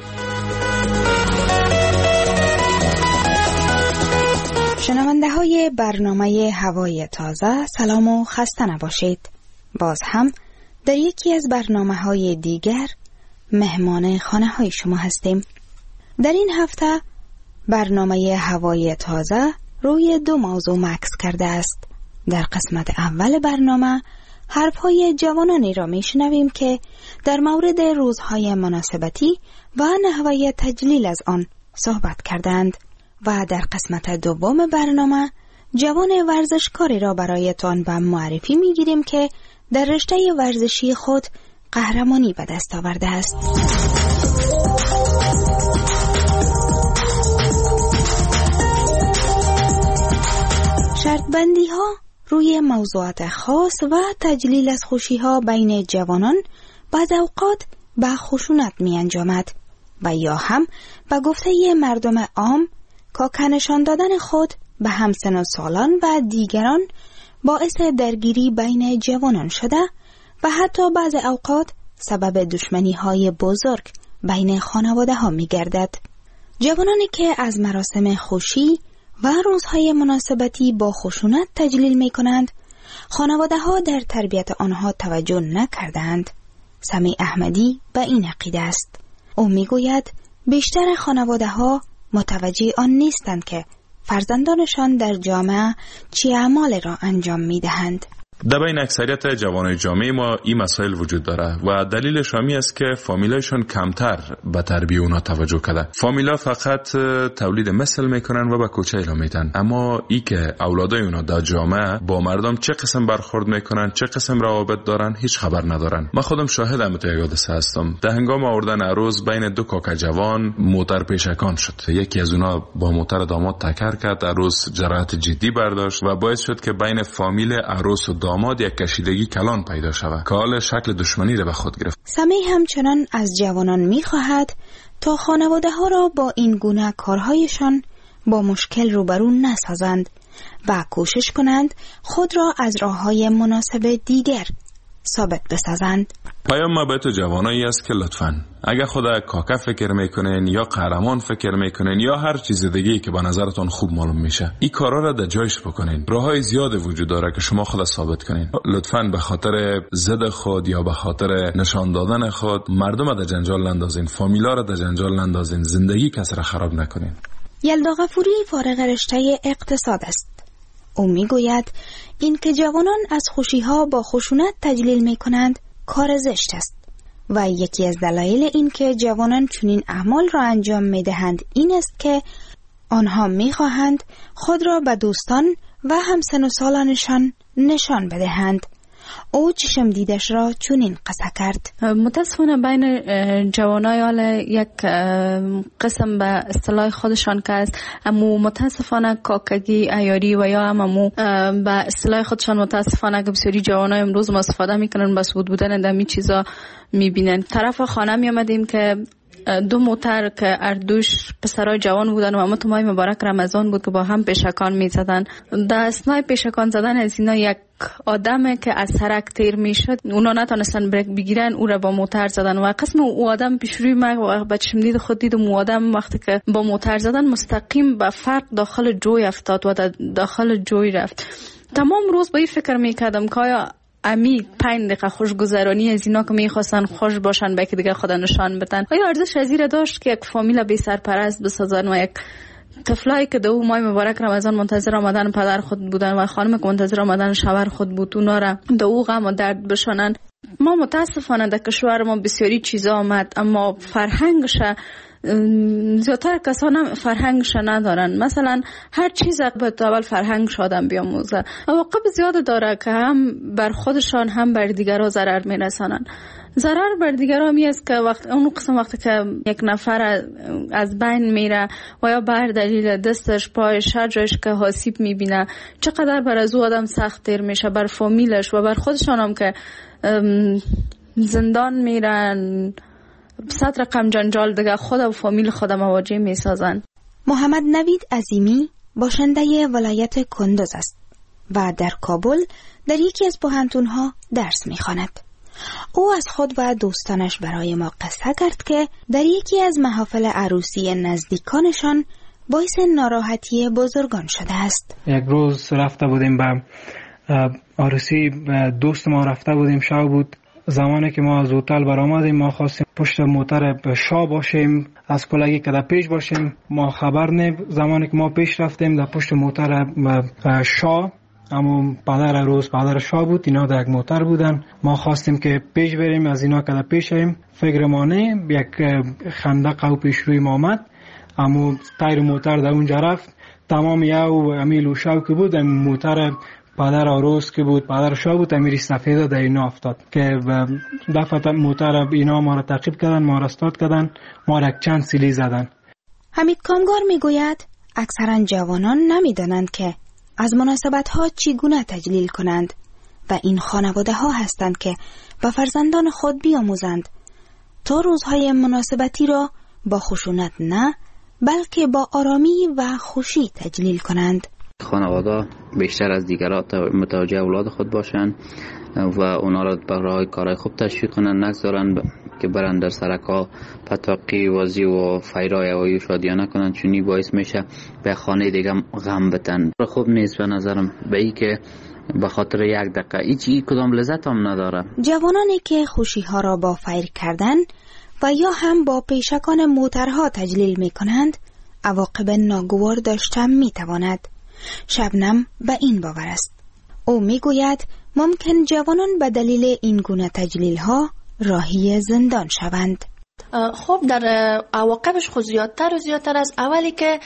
شنونده های برنامه هوای تازه، سلام و خسته نباشید. باز هم در یکی از برنامه‌های دیگر مهمان خانه های شما هستیم. در این هفته برنامه هوای تازه روی 2 موضوع مکث کرده است. در قسمت اول برنامه حرفهای جوانانی را میشنویم که در مورد روزهای مناسبتی و نحوه تجلیل از آن صحبت کردند و در قسمت دوم برنامه جوان ورزشکاری را برایتان به معرفی میگیریم که در رشته ورزشی خود قهرمانی به دست آورده است. شرطبندی ها روی موضوعات خاص و تجلیل از خوشی ها بین جوانان بعض اوقات به خشونت می انجامد و یا هم به گفته مردم عام که نشان دادن خود به همسن و سالان و دیگران باعث درگیری بین جوانان شده و حتی بعض اوقات سبب دشمنی های بزرگ بین خانواده ها می گردد. جوانانی که از مراسم خوشی و روزهای مناسبتی با خشونت تجلیل می کنند، خانواده ها در تربیت آنها توجه نکردند. سمیع احمدی به این عقیده است. او می گوید بیشتر خانواده ها متوجه آن نیستند که فرزندانشان در جامعه چه اعمال را انجام می دهند. در بین اکثریت جوانای جامعه ما این مسائل وجود داره و دلیلش همی است که فامیلایشون کمتر به تربیه اونا توجه کرده. فامیلا فقط تولید مثل میکنن و به کوچه اعلام میدن، اما ای که اولادای اونا در جامعه با مردم چه قسم برخورد میکنن، چه قسم روابط دارن، هیچ خبر ندارن. من خودم شاهدم تو یک حادثه هستم. در هنگام آوردن عروس بین دو کاکا جوان موتر پیشکان شد. یکی از اونا با موتر داماد تکر کرد، عروس جراحت جدی برداشت و باعث شد که بین فامیل عروس و داماد یک کشیدگی کلان پیدا شود که حال شکل دشمنی را به خود گرفت. سمیع همچنان از جوانان می‌خواهد تا خانواده ها را با این گونه کارهایشان با مشکل روبرو نسازند و کوشش کنند خود را از راه‌های مناسب دیگر ثابت بسازند. پیام ما به تو جوانایی است که لطفاً اگر خدا کاکا فکر میکنین یا قهرمان فکر میکنین یا هر چیز دیگه‌ای که به نظرتون خوب معلوم میشه، این کارا را در جایش بکنین. راههای زیاد وجود داره که شما خود ثابت کنین. لطفاً به خاطر ضد خود یا به خاطر نشان دادن خود مردم را در جنجال نندازین، فامیلا را در جنجال نندازین، زندگی کس را خراب نکنین. یلدا غفوری فارغ رشته اقتصاد است. او میگوید این که جوانان از خوشی‌ها با خشونت تجلیل میکنند کار زشت است و یکی از دلایل این که جوانان چنین اعمال را انجام میدهند این است که آنها میخواهند خود را به دوستان و همسن و سالانشان نشان بدهند. او چشم دیدش را چنین قصه کرد. متاسفانه بین جوانای حال یک قسم به اصطلاح خودشان که است، اما متاسفانه کاکگی عیاری و یا امو به اصطلاح خودشان متاسفانه که بسیاری جوانای امروز ما استفاده میکنن با سود بودن دمی چیزا میبینن. طرف خانه میامدیم که دو موتر که اردوش پسرای جوان بودن و اما تو ماه مبارک رمضان بود که با هم پیشکان میزدن. در اثنای پیشکان زدن از اینا یک آدم که از سرک تیر میشد، اونا نتونستن بریک بگیرن، او را با موتر زدن و قسم او آدم پیش روی من با چشم دید خود دیدم او آدم وقتی که با موتر زدن مستقیم به فرق داخل جوی افتاد و داخل جوی رفت. تمام روز با این فکر میکردم که آیا امی 5 دقیقه خوشگذرانی از اینا که میخواستن خوش باشن به که دیگه خدا نشان بدن آیا ارزش از این داشت که یک فامیل بی سرپرست بسازن و یک طفلایی که دو ماه مبارک رمضان منتظر آمدن پدر خود بودن و خانم که منتظر آمدن شوهر خود بود اونا را دو غم و درد بشانن؟ ما متاسفانه در کشور ما بسیاری چیزا آمد اما فرهنگش زیادتر کسان فرهنگش ندارن. مثلا هر چیز باید اول فرهنگش آدم بیاموزه. عواقب زیاد داره که هم بر خودشان هم بر دیگرها ضرر میرسانن. ضرر بر دیگرها می است که اون قسم وقتی که یک نفر از بین میره و یا بر دلیل دستش پایش هر جایش که آسیب میبینه چقدر بر از او آدم سخت تیر میشه، بر فامیلش و بر خودشان هم که زندان میرن، 100 رقم جنجال دیگه خود و فامیل خود مواجه می سازن. محمد نوید عظیمی باشنده ولایت کندوز است و در کابل در یکی از پوهنتون‌ها درس می خواند. او از خود و دوستانش برای ما قصه کرد که در یکی از محافل عروسی نزدیکانشان باعث ناراحتی بزرگان شده است. یک روز رفته بودیم به عروسی دوست ما، رفته بودیم شب بود. زمانی که ما از هتل برآمدیم ما خواستیم پشت موتر شاه باشیم، از کلگی که در پیش باشیم. ما خبر نه، زمانی که ما پیش رفتیم در پشت موتر شاه، اما پدر عروس پدر شاه بود، اینا در یک موتر بودن. ما خواستیم که پیش بریم، از اینا که در پیش ایم فکر ما نه، یک خندق او پیش روی ما آمد، اما تایر موتر در اونجا رفت. تمام یو امیل و شو که بود موتر پدر عروس که بود، پدر شاه بود، امیر سفیدا در اینا افتاد که دفعه موتر اینا ما را تعقیب کردن، ما را استاد کردن، ما را چند سیلی زدن. حمید کامگار میگوید اکثرا جوانان نمیدانند که از مناسبت ها چگونه تجلیل کنند و این خانواده ها هستند که به فرزندان خود بیاموزند تا روزهای مناسبتی را با خشونت نه بلکه با آرامی و خوشی تجلیل کنند. خانواده بیشتر از دیگران متوجه اولاد خود باشند و اونا را برای کارهای خوب تشویق کنند، نگذارن که برن در سرکا پتاقی وازی و فیرای و شادیانه کنند، چونی باعث میشه به خانه دیگه غم بتن. خوب نیست به نظرم، به ای که به خاطر یک دقیقه هیچ کدام لذت هم نداره. جوانانی که خوشی ها را با فیر کردن و یا هم با پیشکان موترها تجلیل می کنند عواقب ناگوار داشته میتواند. شبنم به این باور است. او میگوید ممکن جوانان به دلیل این گونه تجلیل ها راهی زندان شوند. خب در عواقبش خود زیادتر و زیادتر است. اولی که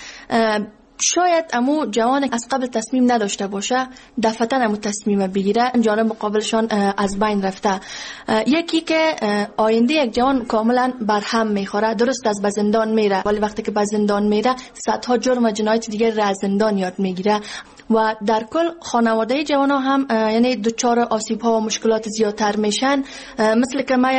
شاید امو جوان از قبل تصمیم نداشته باشه دفعتاً امو تصمیم بگیره، جانب مقابلشان از بین رفته. یکی که آینده یک جوان کاملا برهم میخوره، درست از به زندان میره ولی وقتی که به زندان میره صدها جرم و جنایت دیگه را از زندان یاد میگیره و در کل خانواده جوان ها هم یعنی دچار آسیب ها و مشکلات زیادتر میشن. مثل که ما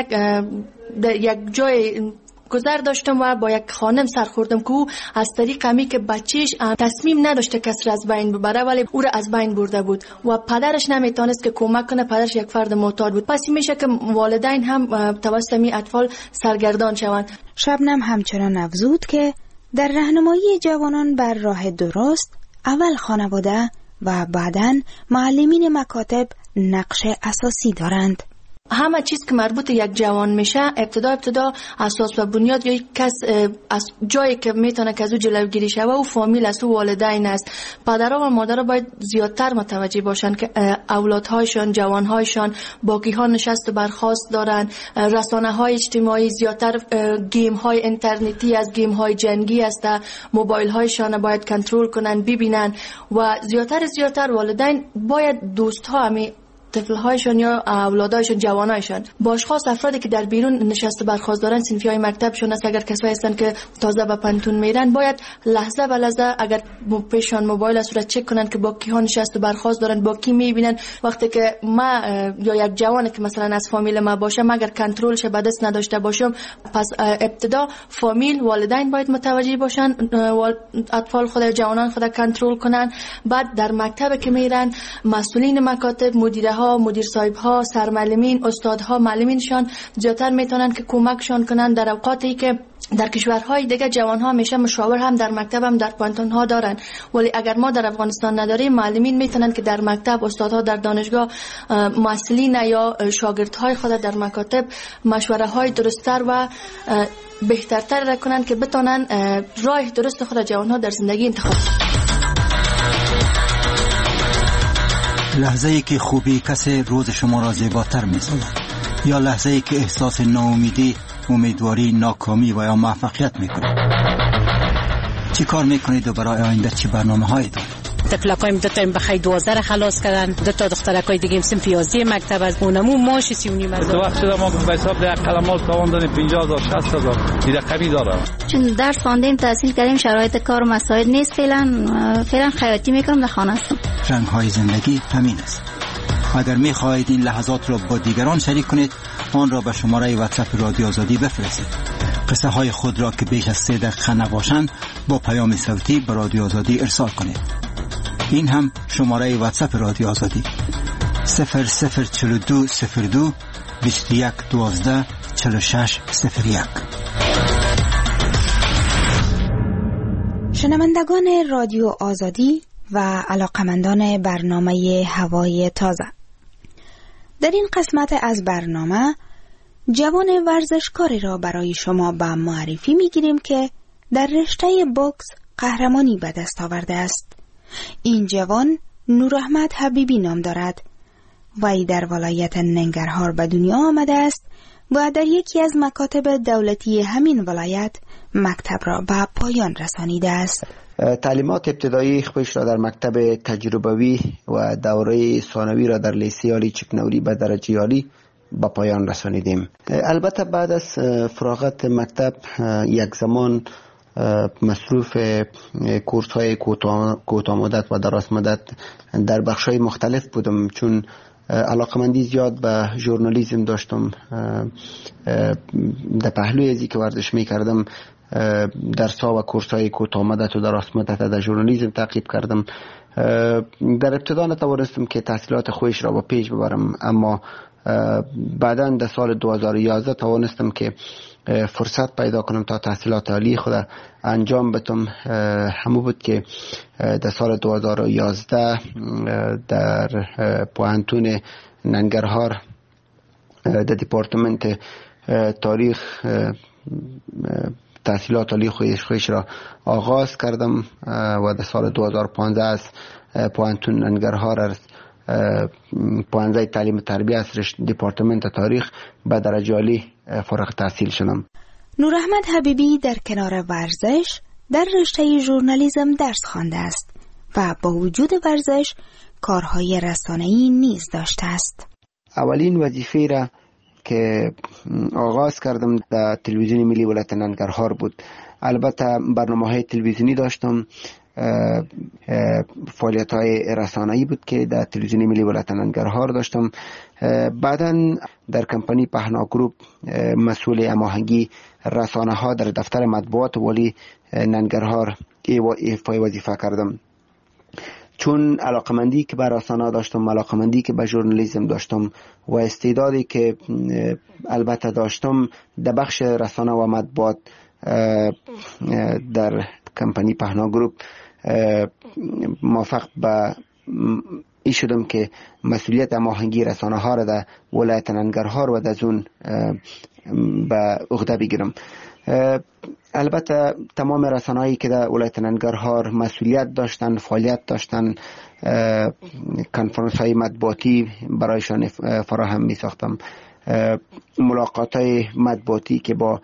یک جای گذر داشتم و با یک خانم سر خوردم که او از طریق همی که بچهش تصمیم نداشته کسی را از بین ببره ولی او را از بین برده بود و پدرش نمیتونست که کمک کنه، پدرش یک فرد معتاد بود. پس میشه که والدین هم توسط این اطفال سرگردان شوند. شبنم همچنان افزود که در راهنمایی جوانان بر راه درست اول خانواده و بعداً معلمین مکاتب نقش اساسی دارند. همه چیز که مربوط یک جوان میشه ابتدا اساس و بنیاد یا کس از جایی که میتونه که از او جلوگیری شه و او فامیل است، او والدین است. پدرها و مادرها باید زیادتر متوجه باشن که اولادهایشان، جوانهایشان باقی ها نشست و برخاست دارن. رسانه های اجتماعی زیادتر گیم های اینترنتی از گیم های جنگی است، موبایل هایشان باید کنترل کنن ببینن و زیادتر والدین باید دوست ها طفل‌هایشان یا اولادایشان، جوانایشان باشخاص افرادی که در بیرون نشست برخاست دارن، صنفی‌های مکتبشون است، اگر کسایی هستن که تازه به پنتون میرن باید لحظه به لحظه اگر پیشان موبایل است را چک کنن که با کیها نشست برخاست دارن، با کی میبینن. وقتی که ما یا یک جوانی که مثلا از فامیل ما باشه اگر کنترل شه به دست نداشته باشم، پس ابتدا فامیل، والدین باید متوجه باشن، اطفال خود، جوانان خود کنترل کنن. بعد در مکتب که میرن مسئولین مکاتب، مدیر صاحب ها، سرمعلمین، استادها، معلمینشان زیادتر میتونن که کمکشان کنن در اوقاتی که در کشورهای دیگه جوانها میشه مشاور هم در مکتب هم در پانتون ها دارن، ولی اگر ما در افغانستان نداریم معلمین میتونن که در مکتب، استادها در دانشگاه، مسئولین یا شاگردهای خود در مکاتب مشوره های درست‌تر و بهترتر را کنن که بتونن راه درست خود جوانها در زندگی انتخاب کنن. لحظه ای که خوبی کسی روز شما را زیباتر می‌سازد یا لحظه ای که احساس ناامیدی، امیدواری، ناکامی و یا موفقیت می‌کنید. چی کار می‌کنید و برای آینده چه برنامه‌هایی دارید؟ تفلقایم دو تا بخای 12 خلاص کردن، دو تا دخترکای دیگه صنف 11 مکتب از اونمو ماش 39 هزار. تو وقت شده ما به حساب ده قلمال تاوان دادیم 50000 60000 این رقمی داره. چون درس خواندیم، تحصیل کردیم، شرایط کار و مساعد نیست. فعلا خیاطی میکنم، در خانه هستم. رنگ‌های زندگی همین است. اگر می‌خواهید این لحظات را با دیگران شریک کنید، آن را به شماره واتساپ رادیو آزادی بفرستید. قصه های خود را که بیش از 3 دقیقه نباشند با پیام صوتی به رادیو آزادی ارسال کنید. این هم شماره واتساپ رادیو آزادی 004202 21 12 46 01. شنوندگان رادیو آزادی و علاقمندان برنامه هوای تازه، در این قسمت از برنامه جوان ورزشکاری را برای شما به معرفی میگیریم که در رشته بوکس قهرمانی به دست آورده است. این جوان نوراحمد حبیبی نام دارد. وی در ولایت ننگرهار به دنیا آمده است و در یکی از مکاتب دولتی همین ولایت مکتب را به پایان رسانیده است. تعلیمات ابتدایی خودش را در مکتب تجربوی و دوره ثانوی را در لیسه عالی چکنوری به درجه عالی به پایان رسانیدیم. البته بعد از فراغت مکتب یک زمان مصروف کورس های کوتاه مدت و دراز مدت در بخش های مختلف بودم، چون علاقمندی زیاد به ژورنالیسم داشتم. در پهلوی ازی که ورزش می کردم درس ها و کورس های کوتاه مدت و دراز مدت در ژورنالیسم تعقیب کردم. در ابتدا نتوانستم که تحصیلات خویش را با پیش ببرم، اما بعداً در سال 2011 توانستم که فرصت پیدا کنم تا تحصیلات عالی خود انجام بدم. همون بود که در سال 2011 در پوهنتون ننگرهار در دپارتمنت تاریخ تحصیلات عالی خودش را آغاز کردم و در سال 2015 از پوهنتون ننگرهار از پوهنځی تعلیم تربیه از دپارتمنت تاریخ به درجه عالی فارغ التحصیل شدم. نور احمد حبیبی در کنار ورزش در رشته ژورنالیسم درس خوانده است و با وجود ورزش کارهای رسانه‌ای نیز داشته است. اولین وظیفه را که آغاز کردم در تلویزیون ملی ولایت ننگرهار بود. البته برنامه‌های تلویزیونی داشتم، فعالیت‌های رسانه‌ای بود که در تلویزیون ملی ولایت ننگرهار داشتم. بعداً در کمپانی پهنا گروپ مسئول هماهنگی رسانه‌ها در دفتر مطبوعات والی ننگرهار ایفای وظیفه کردم. چون علاقمندی که به رسانه داشتم، علاقمندی که به ژورنالیسم داشتم و استعدادی که البته داشتم در بخش رسانه و مطبوعات در کمپانی پهنا گروپ موفق به این شدم که مسئولیت هماهنگی رسانه ها را در ولایت ننگرهار و در زون به عهده بگیرم. البته تمام رسانه‌هایی که در ولایت ننگرهار مسئولیت داشتن، فعالیت داشتن، کنفرانس های مطبوعاتی برایشان فراهم می ساختم. ملاقات های مطبوعاتی که با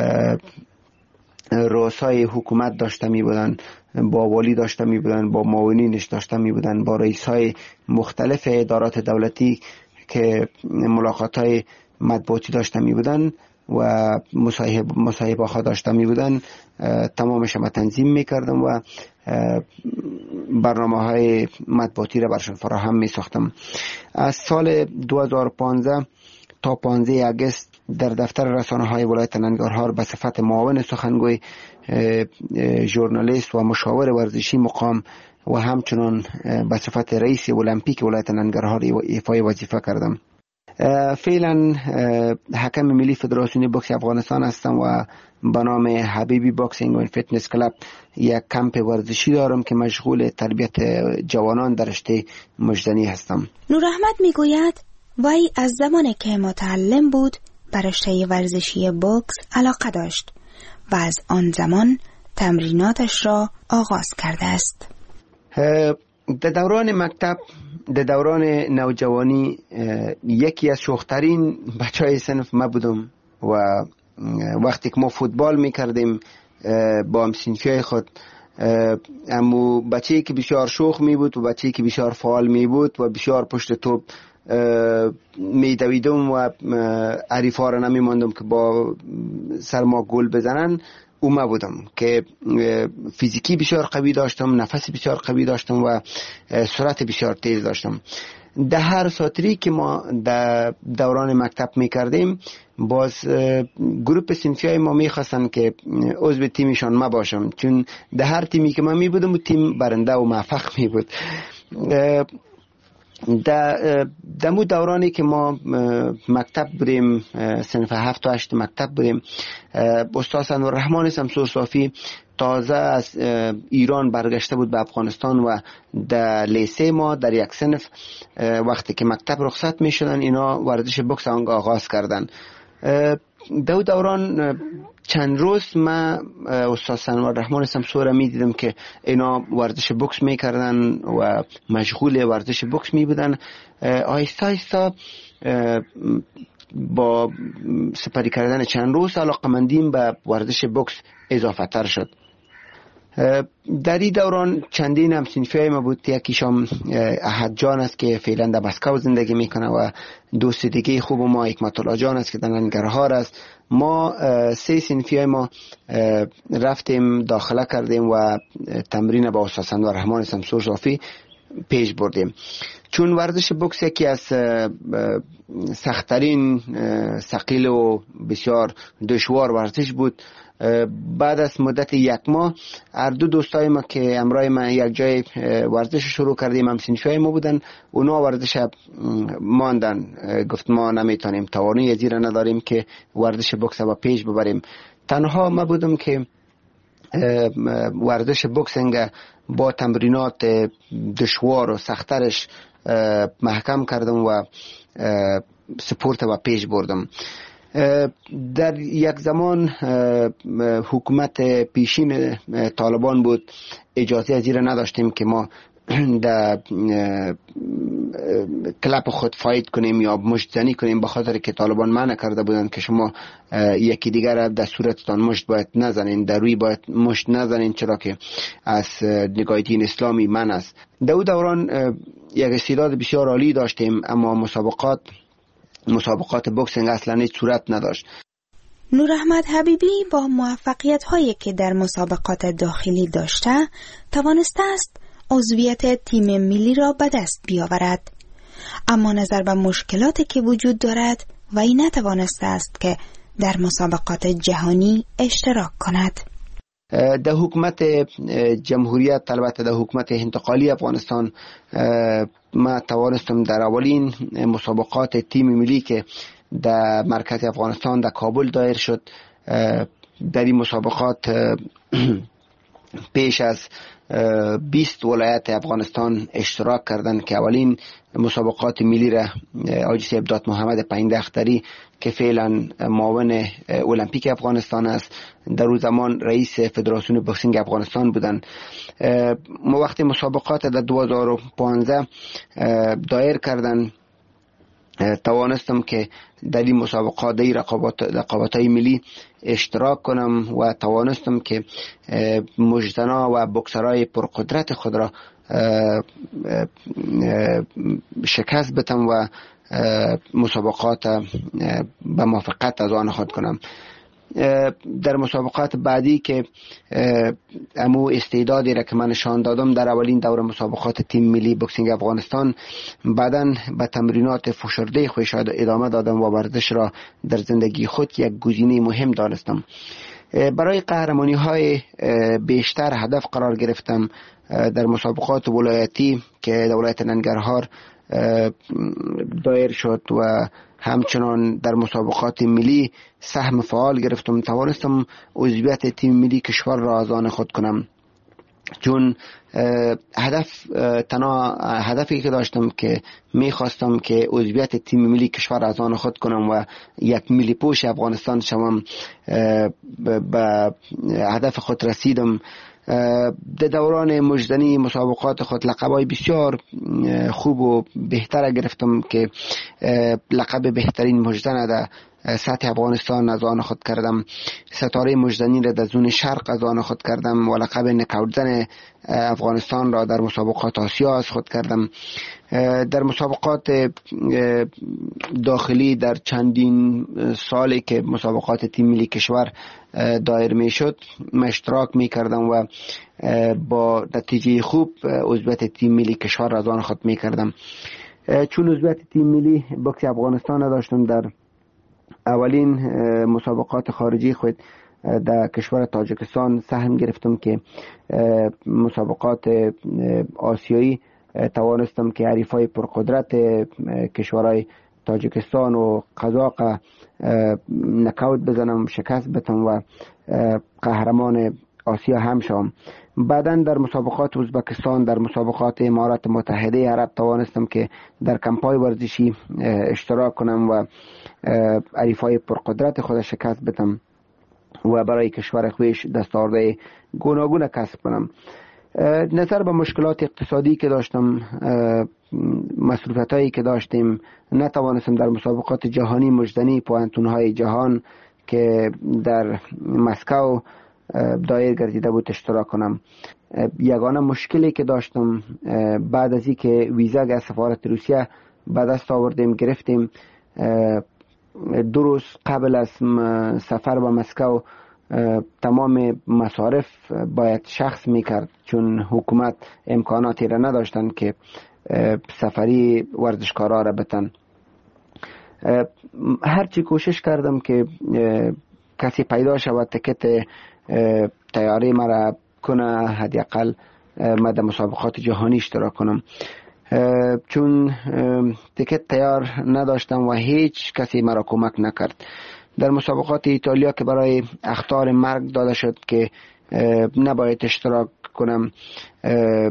رؤسای حکومت داشته می بودن، با والی داشته می بودن، با معاونینش داشته می بودن، با رئیس های مختلف ادارات دولتی که ملاقات های مطبوعاتی داشته می بودن و مصاحبه ها داشته می بودن، تمامش ما تنظیم می کردم و برنامه های مطبوعاتی را برشان فراهم می ساختم. از سال 2015 تا 15 اگست در دفتر رسانه های ولایت ننگرهار به صفت معاون سخنگوی، ژورنالیست و مشاور ورزشی مقام و همچنان به صفت رئیس المپیک ولایت ننگرهار ایفای وظیفه کردم. فعلا حکم ملی فدراسیون بوکس افغانستان هستم و به نام حبیبی باکسینگ و فیتنس کلاب یک کمپ ورزشی دارم که مشغول تربیت جوانان در رشته مجدنی هستم. نور احمد میگوید وی از زمانی که متعلم بود به رشته ورزشی بوکس علاقه داشت و از آن زمان تمریناتش را آغاز کرده است. در دوران مکتب، در دوران نوجوانی یکی از شوخترین بچهای صنف ما بودم و وقتی که ما فوتبال میکردیم با همسنفیای خود، امو بچه‌ای که بسیار شوخ می بود و بچه‌ای که بسیار فعال می بود و بسیار پشت توپ می دویدم و حریفا را نمی ماندم که با سر ما گل بزنن. اوما بودم که فیزیکی بسیار قوی داشتم، نفس بسیار قوی داشتم و سرعت بسیار تیز داشتم. در هر ساتری که ما در دوران مکتب میکردیم، باز گروپ صنفیای ما میخواستن که عضو تیمشان ما باشم، چون در هر تیمی که ما میبودم تیم برنده و موفق میبود. در مو دورانی که ما مکتب بودیم، صنف 7 و 8 مکتب بودیم، استاد انورالرحمن شمسور صافی تازه از ایران برگشته بود به افغانستان و در لیسه ما در یک صنف وقتی که مکتب رخصت می شدن اینا ورزش بوکس آغاز کردن. دوران چند روز ما استاد انورالرحمن شمسور می دیدم که اینا ورزش بوکس می کردن و مشغول ورزش بوکس می بودن. آهسته آهسته با سپری کردن چند روز علاقمندیم به ورزش بوکس اضافه تر شد. در این دوران چندین همسنفیای ما بود. یکیشم احد جان است که فعلا در مسکو زندگی میکنه و دوست دیگه خوب ما حکمت الله جان است که در ننگرهار است. ما 3 صنفیای ما رفتیم داخله کردیم و تمرین با استاد انورالرحمن شمسور صافی پیش بردیم. چون ورزش بوکس یکی از سخت‌ترین، ثقیل و بسیار دشوار ورزش بود، بعد از مدت 1 ماه هر دو دوستای ما که همراه ما یک جای ورزش شروع کردیم، هم صنفیای ما بودن، اونا ورزش ماندن. گفت ما نمیتونیم، توانایی ازی را نداریم که ورزش بوکس با پیش ببریم. تنها ما بودم که ورزش بوکسینگ با تمرینات دشوار و سخترش محکم کردم و سپورت و پیش بردم. در یک زمان حکومت پیشین طالبان بود، اجازه از این نداشتیم که ما در کلپ خود فاید کنیم یا مشت زنی کنیم، به خاطر که طالبان منع کرده بودن که شما یکی دیگر را در صورتتان مشت باید نزنین، در روی باید مشت نزنین، چرا که از نگاه دین اسلامی منع است. در اون دوران یک استعداد بسیار عالی داشتیم، اما مسابقات بوکسینگ اصلا هیچ صورت نداشت. نور احمد حبیبی با موفقیت هایی که در مسابقات داخلی داشته توانسته است عضویت تیم ملی را به دست بیاورد، اما نظر به مشکلاتی که وجود دارد وی نتوانسته است که در مسابقات جهانی اشتراک کند. در حکومت جمهوریت، البته در حکومت انتقالی افغانستان، ما توانستم در اولین مسابقات تیم ملی که در مرکز افغانستان در کابل دایر شد، در این مسابقات پیش از 20 ولایت افغانستان اشتراک کردند که اولین مسابقات ملی را حاجی صاحب داد محمد پایندختری که فعلا معاون المپیک افغانستان است، در اون زمان رئیس فدراسیون بوکسینگ افغانستان بودند. ما وقتی مسابقات در 2015 دایر کردند، توانستم که در این مسابقات در رقابت‌های ملی اشتراک کنم و توانستم که مجتنا و بوکسرای پرقدرت خود را شکست بدم و مسابقات به موافقت از آن خود کنم. در مسابقات بعدی که امو استعدادی را که من نشان دادم در اولین دوره مسابقات تیم ملی بوکسینگ افغانستان، بعداً به تمرینات فشرده خودش ادامه دادم و ورزش را در زندگی خود یک گزینه مهم دانستم. برای قهرمانی های بیشتر هدف قرار گرفتم. در مسابقات ولایتی که در ولایت ننگرهار دایر شد و همچنان در مسابقات ملی سهم فعال گرفتم، توانستم عضویت تیم ملی کشور را از آن خود کنم، چون هدفی که داشتم که میخواستم که عضویت تیم ملی کشور از آن خود کنم و یک ملی پوش افغانستان شوم. به هدف خود رسیدم. در دوران مجدنی مسابقات خود لقب‌های بسیار خوب و بهتر گرفتم که لقب بهترین مجدن در سطح افغانستان از آن خود کردم، ستاره مجدنی را در زون شرق از آن خود کردم و لقب نکاوتزن افغانستان را در مسابقات آسیا از خود کردم. در مسابقات داخلی در چندین سالی که مسابقات تیم ملی کشور دایر می شد من اشتراک می کردم و با نتیجه خوب عضویت تیم ملی کشور را از آن خود می کردم. چون عضویت تیم ملی بوکس افغانستان داشتم، در اولین مسابقات خارجی خود در کشور تاجیکستان سهم گرفتم که مسابقات آسیایی توانستم که حریفای پرقدرت کشورهای تاجیکستان و قزاق نکاوت بزنم، شکست بدم و قهرمان آسیا هم شوم. بعداً در مسابقات ازبکستان، در مسابقات امارات متحده عرب توانستم که در کمپای ورزشی اشتراک کنم و حریفای پرقدرت خود شکست بدم و برای کشور خویش دستاوردهای گوناگون کسب کنم. نظر به مشکلات اقتصادی که داشتم، مصروفیتایی که داشتیم، نتوانستم در مسابقات جهانی مجدنی پوانتونهای جهان که در مسکو دایر گردیده بود اشتراک کنم. یگانه مشکلی که داشتم بعد از اینکه ویزا از سفارت روسیه به دست آوردیم گرفتیم، 2 روز قبل از سفر به مسکو تمام مصارف باید شخص میکرد، چون حکومت امکاناتی را نداشتن که سفری ورزشکارا را بتن. هرچی کوشش کردم که کسی پیدا شود تکت تیاری مرا کنه، حداقل من در مسابقات جهانی اشتراک کنم، چون تکت تیار نداشتم و هیچ کسی مرا کمک نکرد. در مسابقات ایتالیا که برای اخطار مرگ داده شد که نباید اشتراک کنم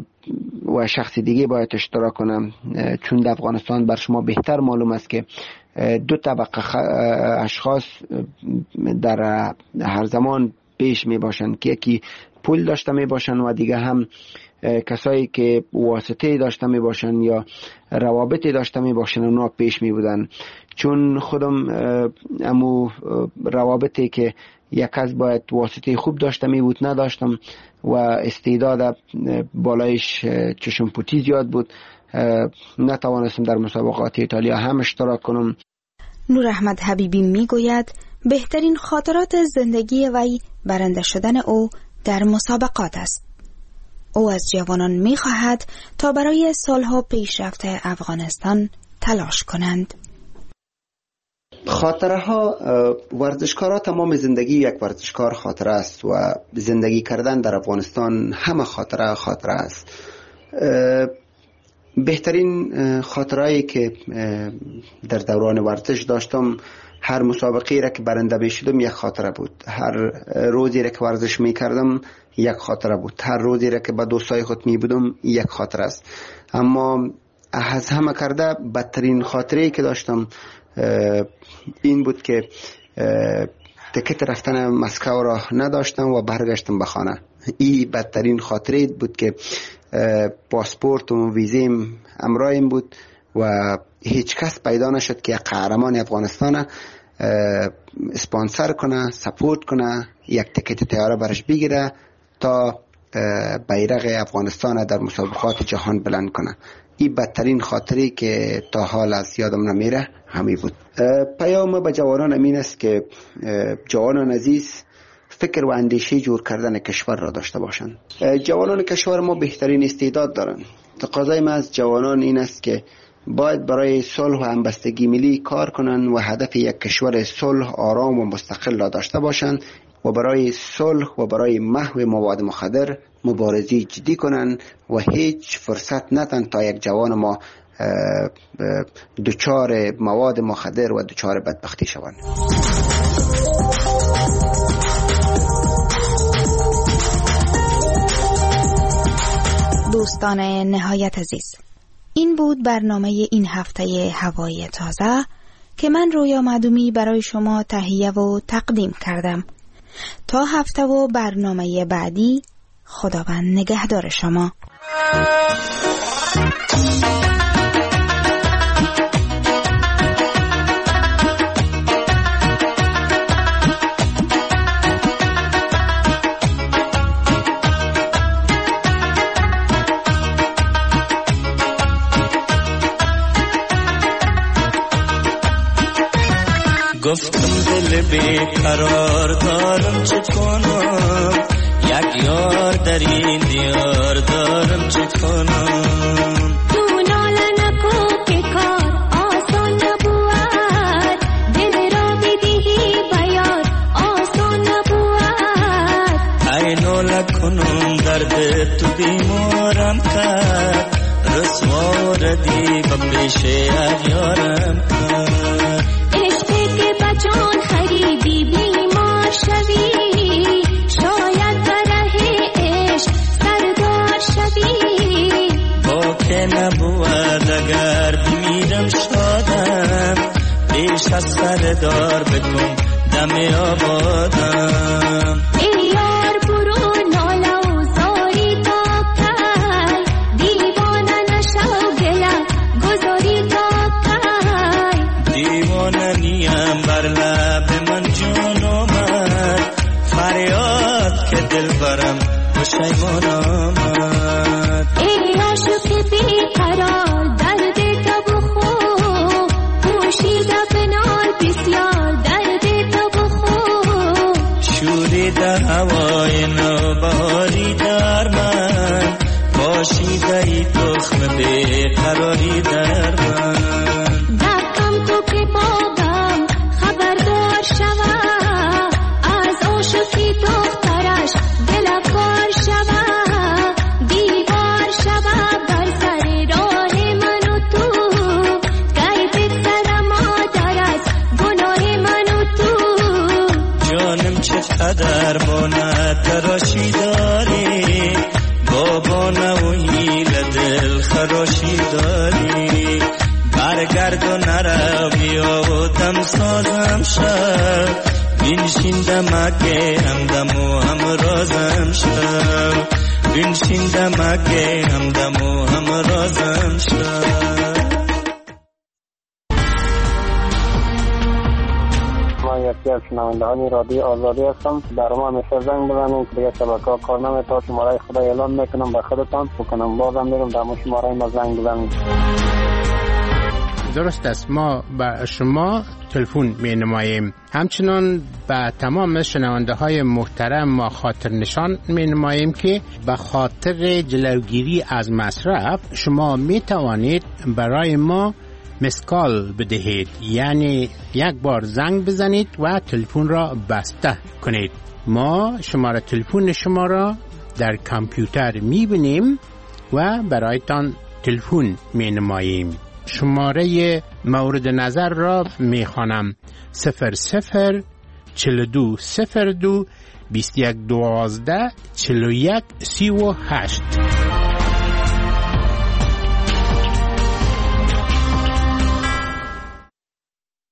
و شخص دیگه باید اشتراک کنم، چون در افغانستان بر شما بهتر معلوم است که دو طبقه اشخاص در هر زمان پیش می باشند که یکی پول داشته می باشند و دیگه هم کسایی که واسطه داشته می باشند یا روابطی داشته می باشند اونا پیش می بودن. چون خودم امو روابطی که یک از باید واسطه خوب داشته می بود نداشتم و استعداد بالایش چشم پوتی زیاد بود، نتوانستم در مسابقات ایتالیا هم اشتراک کنم. نور احمد حبیبی می گوید بهترین خاطرات زندگی وی برنده شدن او در مسابقات است. او از جوانان می خواهد تا برای سالها پیشرفت افغانستان تلاش کنند. خاطره ها، ورزشکارا تمام زندگی یک ورزشکار خاطره است و زندگی کردن در افغانستان همه خاطره است. بهترین خاطرهایی که در دوران ورزش داشتم، هر مسابقه را که برنده بشدم یک خاطره بود، هر روزی را که ورزش می کردم یک خاطره بود، هر روزی را که با دوستای خود می بودم یک خاطره است. اما از همه کرده بدترین خاطره که داشتم این بود که تکت رفتن مسکو را نداشتم و برگشتم به خانه. این بدترین خاطره بود که پاسپورت و ویزیم همراهم بود و هیچ کس پیدا نشد که قهرمان افغانستان اسپانسر کنه، سپورت کنه، یک تکت طیاره برش بگیره تا بیرق افغانستان در مسابقات جهان بلند کنه. این بدترین خاطری که تا حال از یادم نمیره همی بود. پیام به جوانان امین است که جوانان عزیز فکر و اندیشه جور کردن کشور را داشته باشند. جوانان کشور ما بهترین استعداد دارند. تقاضای ما از جوانان این است که باید برای صلح و همبستگی ملی کار کنند و هدف یک کشور صلح، آرام و مستقل را داشته باشند و برای صلح و برای محو مواد مخدر مبارزه جدی کنند و هیچ فرصت ندن تا یک جوان ما دچار مواد مخدر و دچار بدبختی شوند. دوستان نهایت عزیز، این بود برنامه این هفته هوای تازه که من رویا معدومی برای شما تهیه و تقدیم کردم. تا هفته و برنامه بعدی، خداوند نگهدار شما. گفتم دل بیقرار دارم چه کنم، یک یار در این دیار دارم چه کنم. تو ناله نکو که کار آسان نبود، دل را بدهی بیار آسان نبود. ای ناله کنم درد تو بیمارم کرد، رسوا ردی به پیش یارم کرد. جان خریدی بیمار شوی، شاید بره عشق سردار شوی. با که نبود اگر بمیرم شادم، پیش از سردار بکن دم آبادم. ای یار برو ناله و زاری تا کی، دیوانه نشو گله گذاری تا کی. دیوانه نیم بر لب من جان آمد، فریاد که دل برم پشیمان آمد. ای عاشق بیقرار درد تو بخور، پوشیده بنال بسیار درد تو بخور. شوریده هوای نوبهاری در من، پاشیده ای تخم بیقراری در من. دقم تو که بابم خبردار شوه، از عاشقی دخترش دل کار شوه. دیوار شوه بر سر راه من و تو، گی بگذر مادر از گناه من و تو. جانم چقدر بانه تراشی داری، بابانه و هیل دل خراشی داری. برگرد و نرو بیا و دم سازم شد بنشین دمک همدم و همرازم شد بنشین دمک همدم و همرازم شد. یکی از شنوندهان رادیو آزادی هستم. در ما همیشه زنگ بزنید دیگه شبکه‌ها کار نمی‌کنه. شماره خدا اعلام میکنم به خودتان بکنم بازم میگم در شماره ما زنگ بزنید. درست است، ما به شما تلفن می نماییم. همچنان به تمام شنونده های محترم ما خاطر نشان می نماییم که به خاطر جلوگیری از مصرف شما می توانید برای ما مسکال بدهید، یعنی یک بار زنگ بزنید و تلفن را بسته کنید. ما شماره تلفن شما را در کامپیوتر می بینیم و برایتان تلفن می نماییم. شماره مورد نظر را می خوانم: 00 42 02 21 12 41 38.